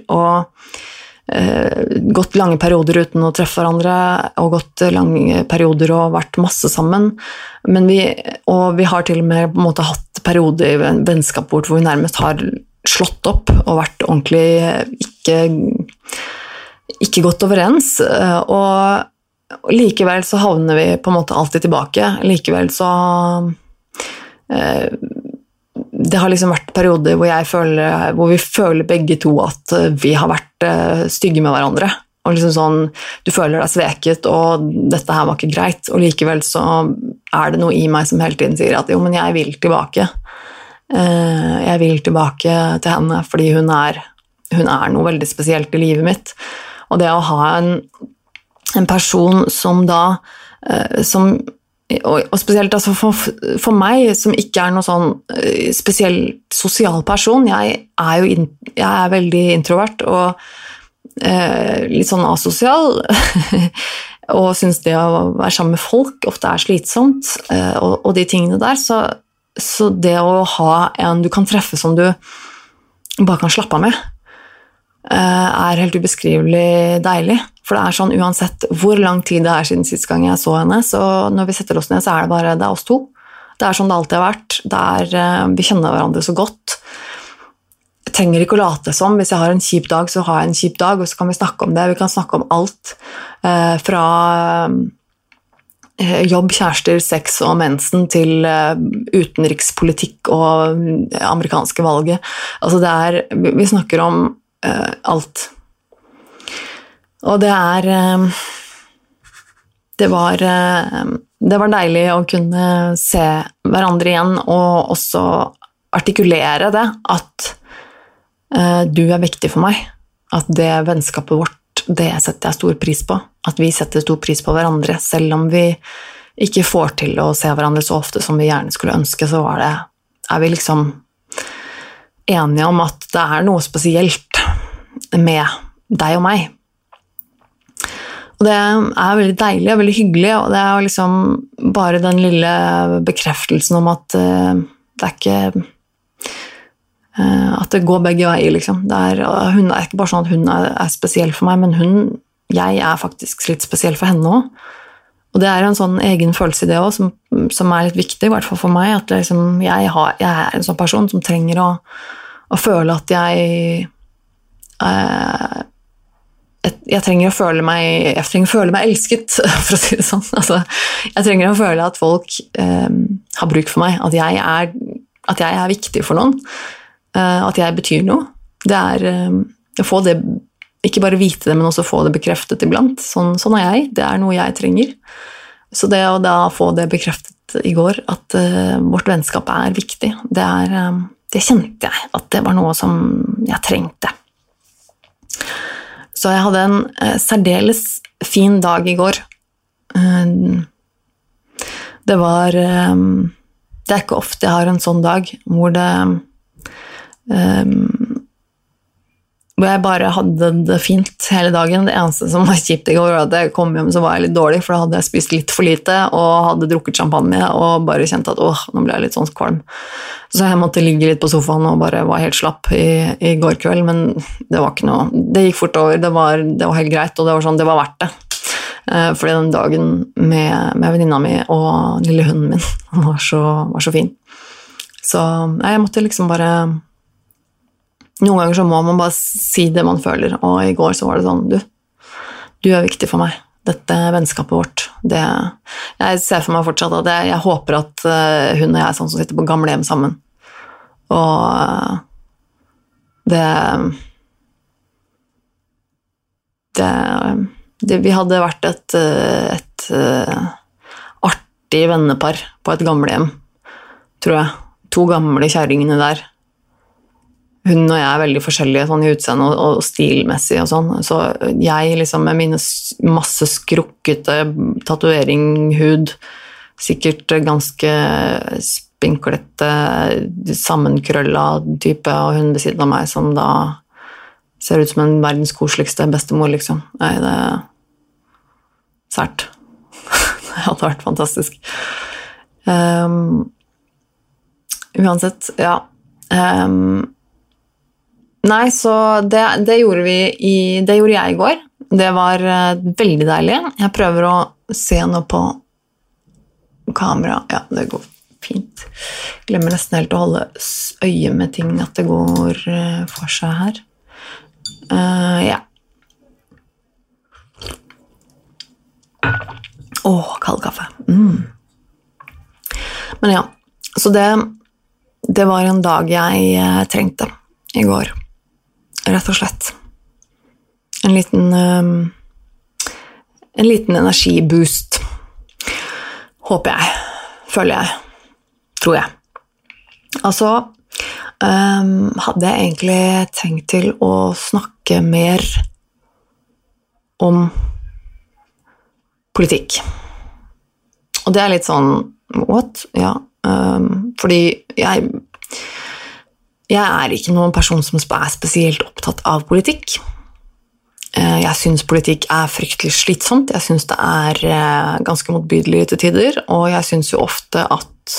og gått lange perioder uten å treffe hverandre, og gått lange perioder og vært masse sammen. Men vi, og vi har til og med på en måte hatt perioder i vennskapet vårt hvor vi nærmest har slått opp og vært ordentlig ikke, ikke godt overens, og likevel så havner vi på en måte alltid tilbake. Likevel så det har liksom vært perioder hvor, jeg føler, hvor vi føler begge to at vi har vært stygge med hverandre, og liksom sånn, du føler deg sveket, og dette her var ikke greit, og likevel så er det noe i meg som hele tiden sier at jo, men jeg vil tilbake. Jeg vil tilbake til henne, fordi hun er, hun er noe veldig spesielt i livet mitt. Og det å ha en, en person som da, som, og, og spesielt altså for, for meg, som ikke er noe sånn spesielt sosial person, jeg er jo in, jeg er veldig introvert, og eh, litt sånn asosial, og synes det å være sammen med folk ofte er slitsomt, eh, og, og de tingene der, så Så det å ha en du kan treffe som du bare kan slappe av med, er helt ubeskrivelig deilig. For det er sånn, uansett hvor lang tid det er siden sist gang jeg så henne, så når vi setter oss ned, så er det bare, det er oss to. Det er sånn det alltid har vært. Det er, vi kjenner hverandre så godt. Jeg trenger ikke å late som. Hvis jeg har en kjip dag, så har jeg en kjip dag, og så kan vi snakke om det. Vi kan snakke om alt. Eh, fra jobb, kjærester, sex og mensen til uh, utenrikspolitikk og amerikanske valget. Altså det er, vi snakker om uh, alt. Og det er uh, det var uh, det var deilig å kunne se hverandre igjen og også artikulere det at uh, du er viktig for meg. At det vennskapet vårt, det setter jeg stor pris på. At vi setter stor pris på hverandre, selv om vi ikke får til å se hverandre så ofte som vi gjerne skulle ønske, så var det, er vi liksom enige om at det er noe spesielt med deg og meg. Og det er veldig deilig og veldig hyggelig, og det er liksom bare den lille bekreftelsen om at uh, det er ikke uh, at det går begge veier, liksom. Det er, hun er ikke bare sånn at hun er, er spesiell for meg, men hun jeg er faktisk litt spesiell for henne også. Og det er en sånn egen følelse i det også, som, som er litt viktig, i hvert fall for meg, at liksom, jeg, har, jeg er en sånn person som trenger å, å føle at jeg eh, et, jeg trenger å føle meg jeg trenger å føle meg elsket, for å si det sånn. Altså, jeg trenger å føle at folk eh, har bruk for meg, at jeg er, at jeg er viktig for noen, eh, at jeg betyr noe. Det er eh, å få det ikke bare vite det, men også få det bekreftet iblant. Sånn, sånn er jeg. Det er noe jeg trenger. Så det å da få det bekreftet i går, at uh, vårt vennskap er viktig, det, er, um, det kjente jeg, at det var noe som jeg trengte. Så jeg hadde en uh, særdeles fin dag i går. Uh, det var um, det er ikke ofte jeg har en sånn dag hvor det um, hvor jeg bare hadde det fint hele dagen. Det eneste som var kjipt i går var at jeg kom hjem så var jeg litt dårlig, for da hadde jeg spist litt for lite og hadde drukket champagne og bare kjent at åh, nå ble jeg litt sånn kvalm. Så jeg måtte ligge litt på sofaen og bare var helt slapp i, i går kveld, men det var ikke noe, det gikk fort over, det var, det var helt greit, og det var sånn, det var verdt det. Fordi den dagen med, med venninna mi og lille hunden min var så, var så fin. Så jeg måtte liksom bare noen ganger så må man bare si det man føler, og i går så var det sånn, du, du er viktig for meg, dette vennskapet vårt, det, jeg ser for meg fortsatt at jeg, jeg håper at uh, hun og jeg er sånn som sitter på gamlehjem sammen, og uh, det, det, det, vi hadde vært et, et uh, artig vennepar på et gamlehjem, tror jeg, to gamle kjæringene der. Hun og jeg er veldig forskjellige sånn, i utseende og, og stilmessig og sånn, så jeg liksom med mine masse skrukkete tatueringhud, sikkert ganske spinklete, sammenkrølla type, og hun ved siden av meg som da ser ut som en verdens koseligste bestemor, liksom. Nei, det er sært. Det hadde vært fantastisk. Um, uansett, ja. Um, Nei, så det, det gjorde vi i, det gjorde jeg i går. Det var uh, veldig deilig. Jeg prøver å se noe på kamera. Ja, det går fint. Glemmer nesten helt å holde øye med ting, at det går uh, for seg her. Uh, ja. Åh, kald kaffe. Mm. Men ja, så det, det var en dag jeg uh, trengte i går. Rett og slett. En liten um, en liten energiboost. Håper jeg. Føler jeg. Tror jeg. Altså, um, hadde jeg egentlig tenkt til å snakke mer om politikk. Og det er litt sånn, what? Ja, um, fordi jeg Jeg er ikke noen person som er spesielt opptatt av politikk. Jeg synes politikk er fryktelig slitsomt. Jeg synes det er ganske motbydelig til tider, og jeg synes jo ofte at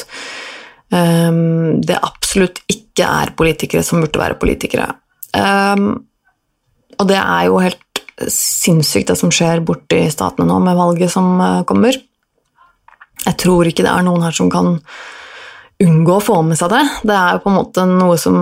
um, det absolutt ikke er politikere som burde være politikere. Um, og det er jo helt sinnssykt det som skjer borte i statene nå med valget som kommer. Jeg tror ikke det er noen her som kan unngå å få med seg det. Det er jo på en måte noe som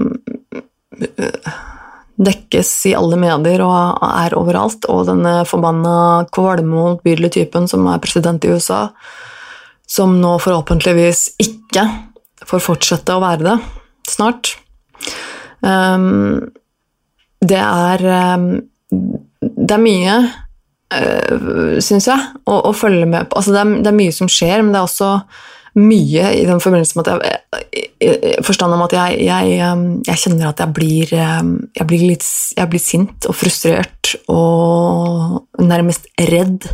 dekkes i alle medier og er overalt, og denne forbanna kvalme og motbydelige typen som er president i U S A, som nå forhåpentligvis ikke får fortsette å være det snart. Um, det er um, det er mye uh, synes jeg å, å følge med på. Altså det, er, det er mye som skjer, men det er også mye i den forbindelse med at jeg, jeg forstand om at jeg, jeg, jeg kjenner at jeg blir, jeg blir litt jeg blir sint og frustrert og nærmest redd.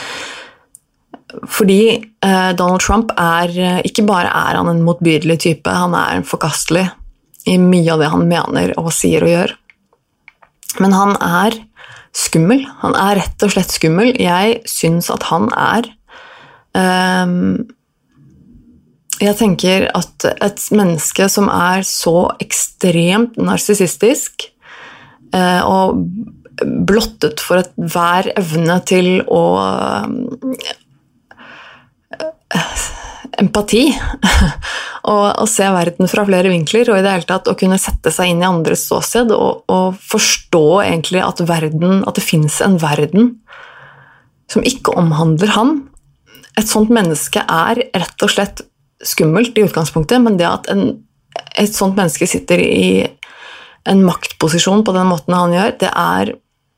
Fordi eh, Donald Trump er, ikke bare er han en motbydelig type, han er forkastelig i mye av det han mener og sier og gjør. Men han er skummel. Han er rett og slett skummel. Jeg synes at han er eh, Jeg tenker at et menneske som er så ekstremt narsissistisk eh, og blottet for et hver evne til å eh, empati og, og se verden fra flere vinkler, og i det hele tatt å kunne sette seg inn i andres ståsted og, og forstå egentlig at verden, at det finnes en verden som ikke omhandler ham. Et sånt menneske er rett og slett skummelt i utgangspunktet, men det at en, et sånt menneske sitter i en maktposisjon på den måten han gjør, det er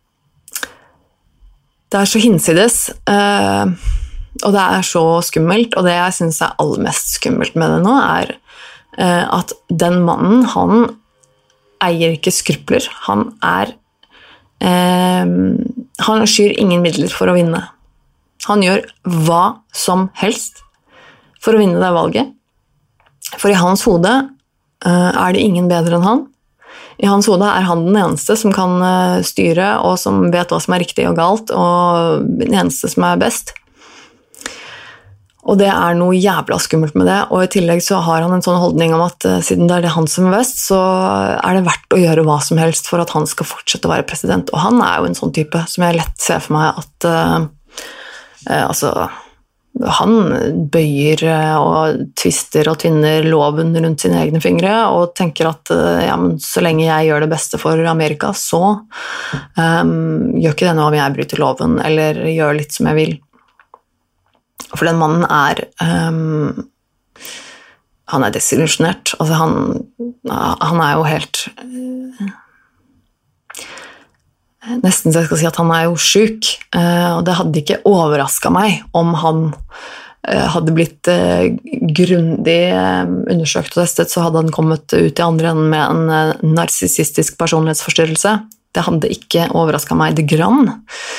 det er så hinsides, uh, og det er så skummelt, og det jeg synes er aller mest skummelt med det nå er uh, at den mannen, han eier ikke skrupler, han er uh, han skyr ingen midler for å vinne. Han gjør hva som helst for å vinne det valget. For i hans hode uh, er det ingen bedre enn han. I hans hode er han den eneste som kan uh, styre, og som vet hva som er riktig og galt, og den eneste som er best. Og det er noe jævla skummelt med det, og i tillegg så har han en sånn holdning om at uh, siden det er det han som er best, så er det verdt å gjøre hva som helst for at han skal fortsette å være president. Og han er jo en sånn type som jeg lett ser for meg at uh, uh, altså han bøyer og tvister og tvinner loven rundt sine egne fingre og tenker at ja, men så lenge jeg gjør det beste for Amerika, så um, gjør ikke det noe om jeg bryter loven eller gjør litt som jeg vil. For den mannen er um, han er desillusjonert. Altså han, han er jo helt uh, nesten så jeg skal si at han er jo syk, og det hadde ikke overrasket meg om han hadde blitt grundig undersøkt og testet, så hadde han kommet ut i andre enden med en narsissistisk personlighetsforstyrrelse. Det hadde ikke overrasket meg det grann.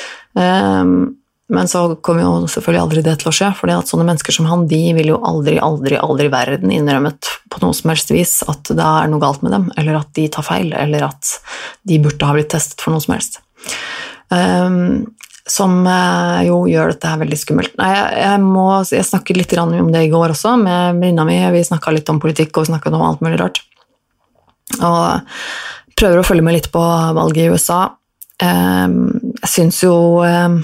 Men så kommer jo selvfølgelig aldri det til å skje, fordi at sånne mennesker som han, de vil jo aldri, aldri, aldri i verden innrømmet på noe som helst vis at det er noe galt med dem, eller at de tar feil, eller at de burde ha blitt testet for noe som helst. Um, som uh, jo gjør dette her veldig skummelt. Nei, jeg, jeg, må, jeg snakket litt om det i går også, med venninna mi. Vi snakket litt om politikk, og vi snakket om alt mulig rart. Og prøver å følge med litt på valget i U S A. Um, jeg synes jo... Um,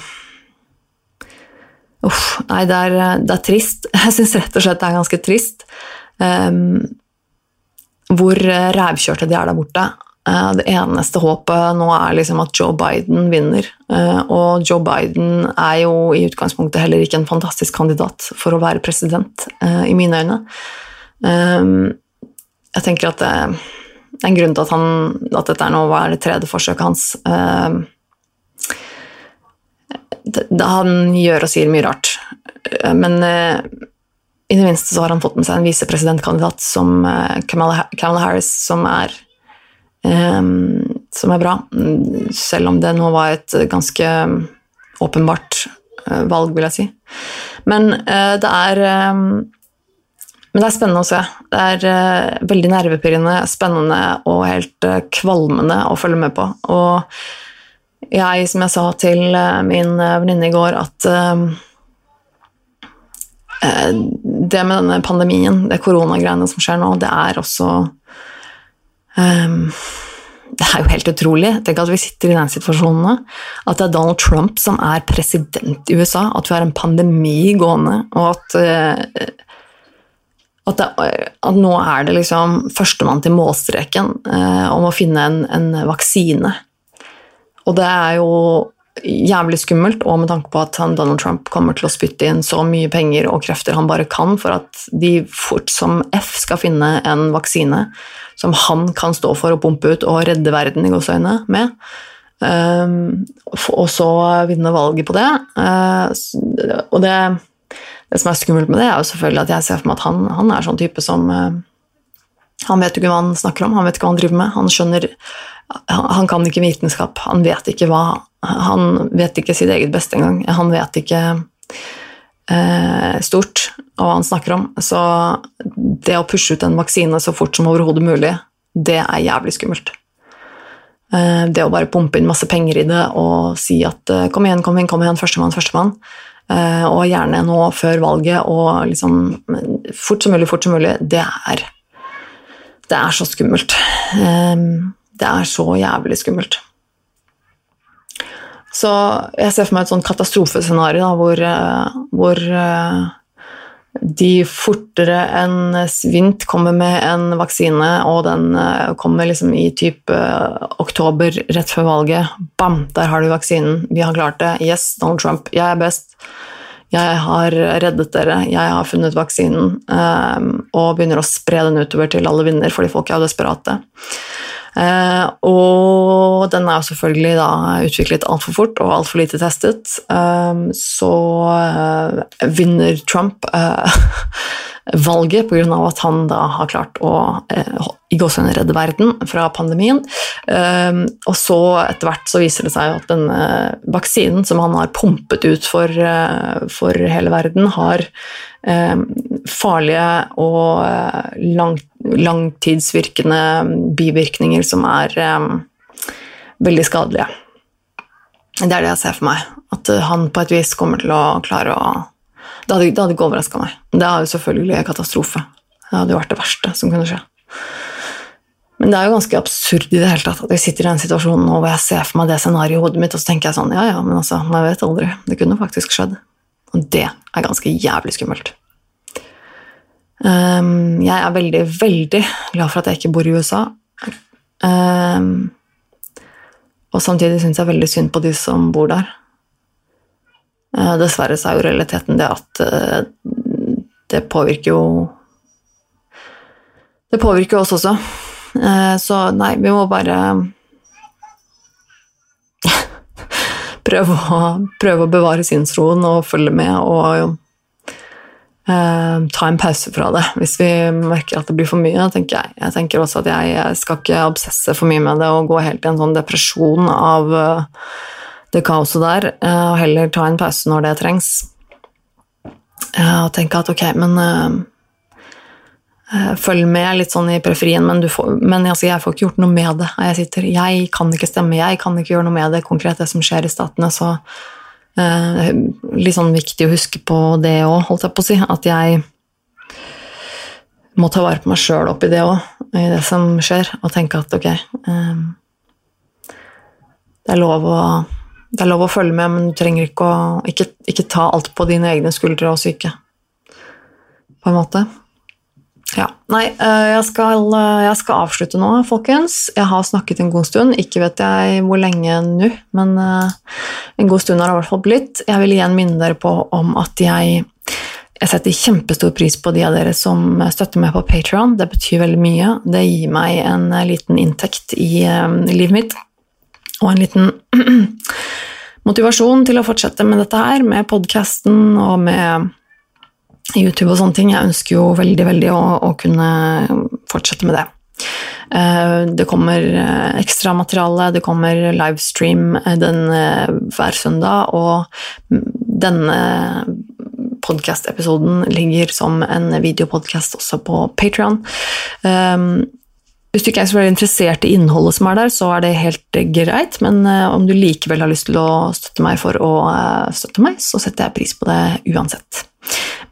Uff, nei, det er, det er trist. Jeg synes rett og slett det er ganske trist um, hvor rævkjørte de er der borte. Uh, det eneste håpet nå er liksom at Joe Biden vinner, uh, og Joe Biden er jo i utgangspunktet heller ikke en fantastisk kandidat for å være president, uh, i mine øyne. Um, jeg tenker at det er en grunn til at, han, at dette er nå var det tredje forsøket hans. Uh, Han gjør og sier mye rart, men uh, i det minste så har han fått med seg en visepresidentkandidat som uh, Kamala, Kamala Harris, som er, um, som er bra, selv om det nå var et ganske åpenbart uh, valg, vil jeg si. Men uh, det er um, men det er spennende å se. Det er uh, veldig nervepirrende, spennende og helt uh, kvalmende å følge med på, og jeg, som jeg sa til min venninne i går, at uh, det med denne pandemien, det koronagreiene som skjer nå, det er også um, det er jo helt utrolig. Tenk at vi sitter i den situasjonen, at det er Donald Trump som er president i U S A, at vi har en pandemi gående, og at, at, det, at nå er det liksom førstemann til målstreken eh, om å finne en, en vaksine. Og det er jo jævlig skummelt, og med tanke på at han, Donald Trump kommer til å spytte inn så mye penger og krefter han bare kan for at de fort som F skal finne en vaksine som han kan stå for å pumpe ut og redde verden i gåseøyne med, um, og så vinne valget på det. Uh, og det, det som er skummelt med det er jo selvfølgelig at jeg ser for meg at han, han er sånn type som uh, han vet jo ikke hva han snakker om, han vet ikke hva han driver med, han skjønner, han, han kan ikke vitenskap, han vet ikke hva han vet ikke sitt eget beste engang. Han vet ikke eh, stort hva han snakker om. Så det å pushe ut en vaksine så fort som overhodet mulig, det er jævlig skummelt. Eh, det å bare pumpe inn masse penger i det og si at kom igjen, kom igjen, kom igjen, førstemann, førstemann. Eh, og gjerne nå før valget og liksom fort som mulig, fort som mulig, det er, det er så skummelt. Eh, det er så jævlig skummelt. Så jeg ser for meg et sånt katastrofescenario da, hvor, hvor de fortere enn svint kommer med en vaksine, og den kommer liksom i type oktober rett før valget. Bam, der har du vaksinen. Vi har klart det. Yes, Donald Trump, jeg er best. Jeg har reddet dere. Jeg har funnet vaksinen, og begynner å spre den utover til alle vinner, fordi folk er jo desperate. Uh, og den er jo selvfølgelig da utviklet alt for fort og alt for lite testet, um, så uh, vinner Trump uh, valget på grunn av at han da har klart å uh, i gåsehudene redde verden fra pandemien, um, og så etter hvert så viser det seg at den uh, vaksinen som han har pumpet ut for, uh, for hele verden har uh, farlige og uh, langt langtidsvirkende bivirkninger som er um, veldig skadelige. Det er det jeg ser for meg, at han på et vis kommer til å klare å... Det hadde, det hadde ikke overrasket meg. Det er jo selvfølgelig en katastrofe. Det hadde jo vært det verste som kunne skje. Men det er jo ganske absurd i det hele tatt, at jeg sitter i den situasjonen hvor jeg ser for meg det scenariet i hodet mitt, og så tenker jeg sånn, ja, ja, men altså, jeg vet aldri. Det kunne faktisk skjedd. Og det er ganske jævlig skummelt. Um, jeg er veldig, veldig glad for at jeg ikke bor i U S A. Um, og samtidig synes jeg veldig synd på de som bor der. Uh, dessverre så er jo realiteten det at uh, det påvirker jo det påvirker oss også. Uh, så nei, vi må bare prøve å, prøve å bevare sinnsroen og følge med og jo Uh, ta en pause fra det hvis vi merker at det blir for mye, tenker jeg. Jeg tenker også at jeg, jeg skal ikke obsesse for mye med det og gå helt i en sånn depresjon av uh, det kaoset der, uh, og heller ta en pause når det trengs. Uh, og tenke at ok, men uh, uh, følg med litt sånn i periferien, men, du får, men altså, jeg får ikke gjort noe med det. Jeg sitter, jeg kan ikke stemme, jeg kan ikke gjøre noe med det konkret det som skjer i statene, så Uh, litt sånn viktig å huske på det også, holdt jeg på å si, at jeg må ta vare på meg selv oppi det også, i det som skjer, og tenke at ok, um, det er lov å det er lov å følge med, men du trenger ikke å ikke, ikke ta alt på dine egne skuldre og syke, på en måte. Ja, nei, jeg skal, jeg skal avslutte nå, folkens. Jeg har snakket en god stund, ikke vet jeg hvor lenge nå, men en god stund har det i hvert fall blitt. Jeg vil igjen minne dere på om at jeg, jeg setter kjempestor pris på de av dere som støtter meg på Patreon. Det betyr veldig mye. Det gir meg en liten inntekt i, i livet mitt, og en liten motivasjon til å fortsette med dette her, med podcasten og med YouTube og sånne ting. Jeg ønsker jo veldig, veldig å, å kunne fortsette med det. Det kommer ekstra materiale, det kommer livestream den, hver søndag, og denne podcast-episoden ligger som en videopodcast også på Patreon. Hvis du ikke er så veldig interessert i innholdet som er der, så er det helt greit, men om du likevel har lyst til å støtte meg for å støtte meg, så setter jeg pris på det uansett.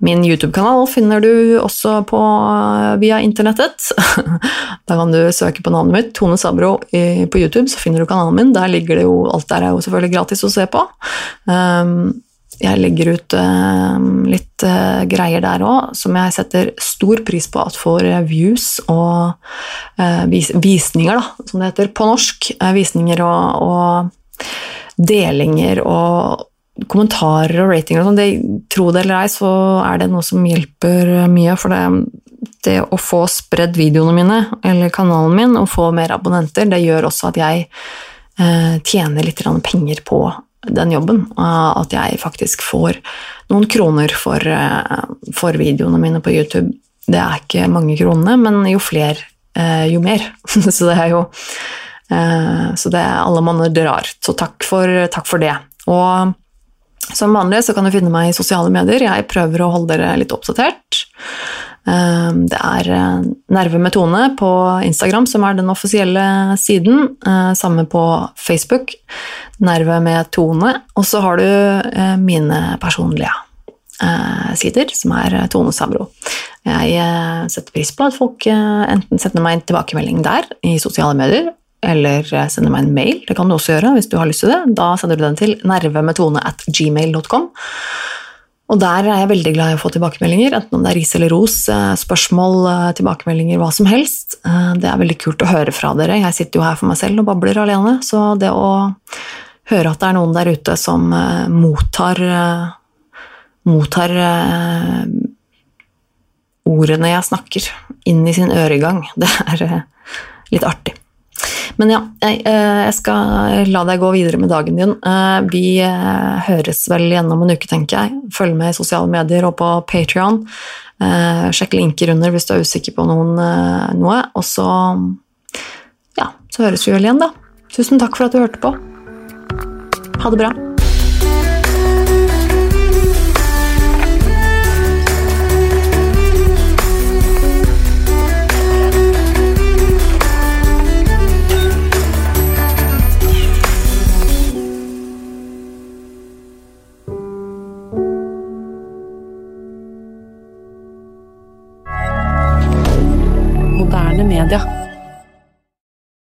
Min YouTube-kanal finner du også på, via internettet. Da kan du søke på navnet mitt, Tone Sabro, på YouTube, så finner du kanalen min. Der ligger det jo, alt der er jo selvfølgelig gratis å se på. Jeg legger ut litt greier der også, som jeg setter stor pris på at får views og visninger, da, som det heter på norsk. Visninger og, og delinger og kommentarer og ratinger og sånn, det, tro det eller ei, så er det noe som hjelper mye, for det, det å få spredd videoene mine, eller kanalen min, og få mer abonnenter, det gjør også at jeg eh, tjener litt penger på den jobben, at jeg faktisk får noen kroner for, eh, for videoene mine på YouTube. Det er ikke mange kronene, men jo flere, eh, jo mer. Så det er jo, eh, så det er alle manner drar. Så takk for, takk for det. Og som vanlig så kan du finne meg i sosiale medier. Jeg prøver å holde dere litt oppdatert. Det er Nerve med Tone på Instagram, som er den offisielle siden. Samme på Facebook, Nerve med Tone. Og så har du mine personlige sider, som er Tone Sabro. Jeg setter pris på at folk enten sender meg en tilbakemelding der i sosiale medier, eller sender meg en mail, det kan du også gjøre hvis du har lyst til det. Da sender du den til nervemetone at gmail dot com. Og der er jeg veldig glad i å få tilbakemeldinger, enten om det er ris eller ros, spørsmål, tilbakemeldinger, hva som helst. Det er veldig kult å høre fra dere. Jeg sitter jo her for meg selv og babler alene, så det å høre at det er noen der ute som mottar, mottar ordene jeg snakker inn i sin øregang, det er litt artig. Men ja, jeg, jeg skal la deg gå videre med dagen din. Vi høres vel gjennom en uke, tenker jeg. Følg med i sosiale medier og på Patreon. Sjekk linker under hvis du er usikker på noen, noe. Og så, ja, så høres vi vel igjen da. Tusen takk for at du hørte på. Ha det bra. Moderne media.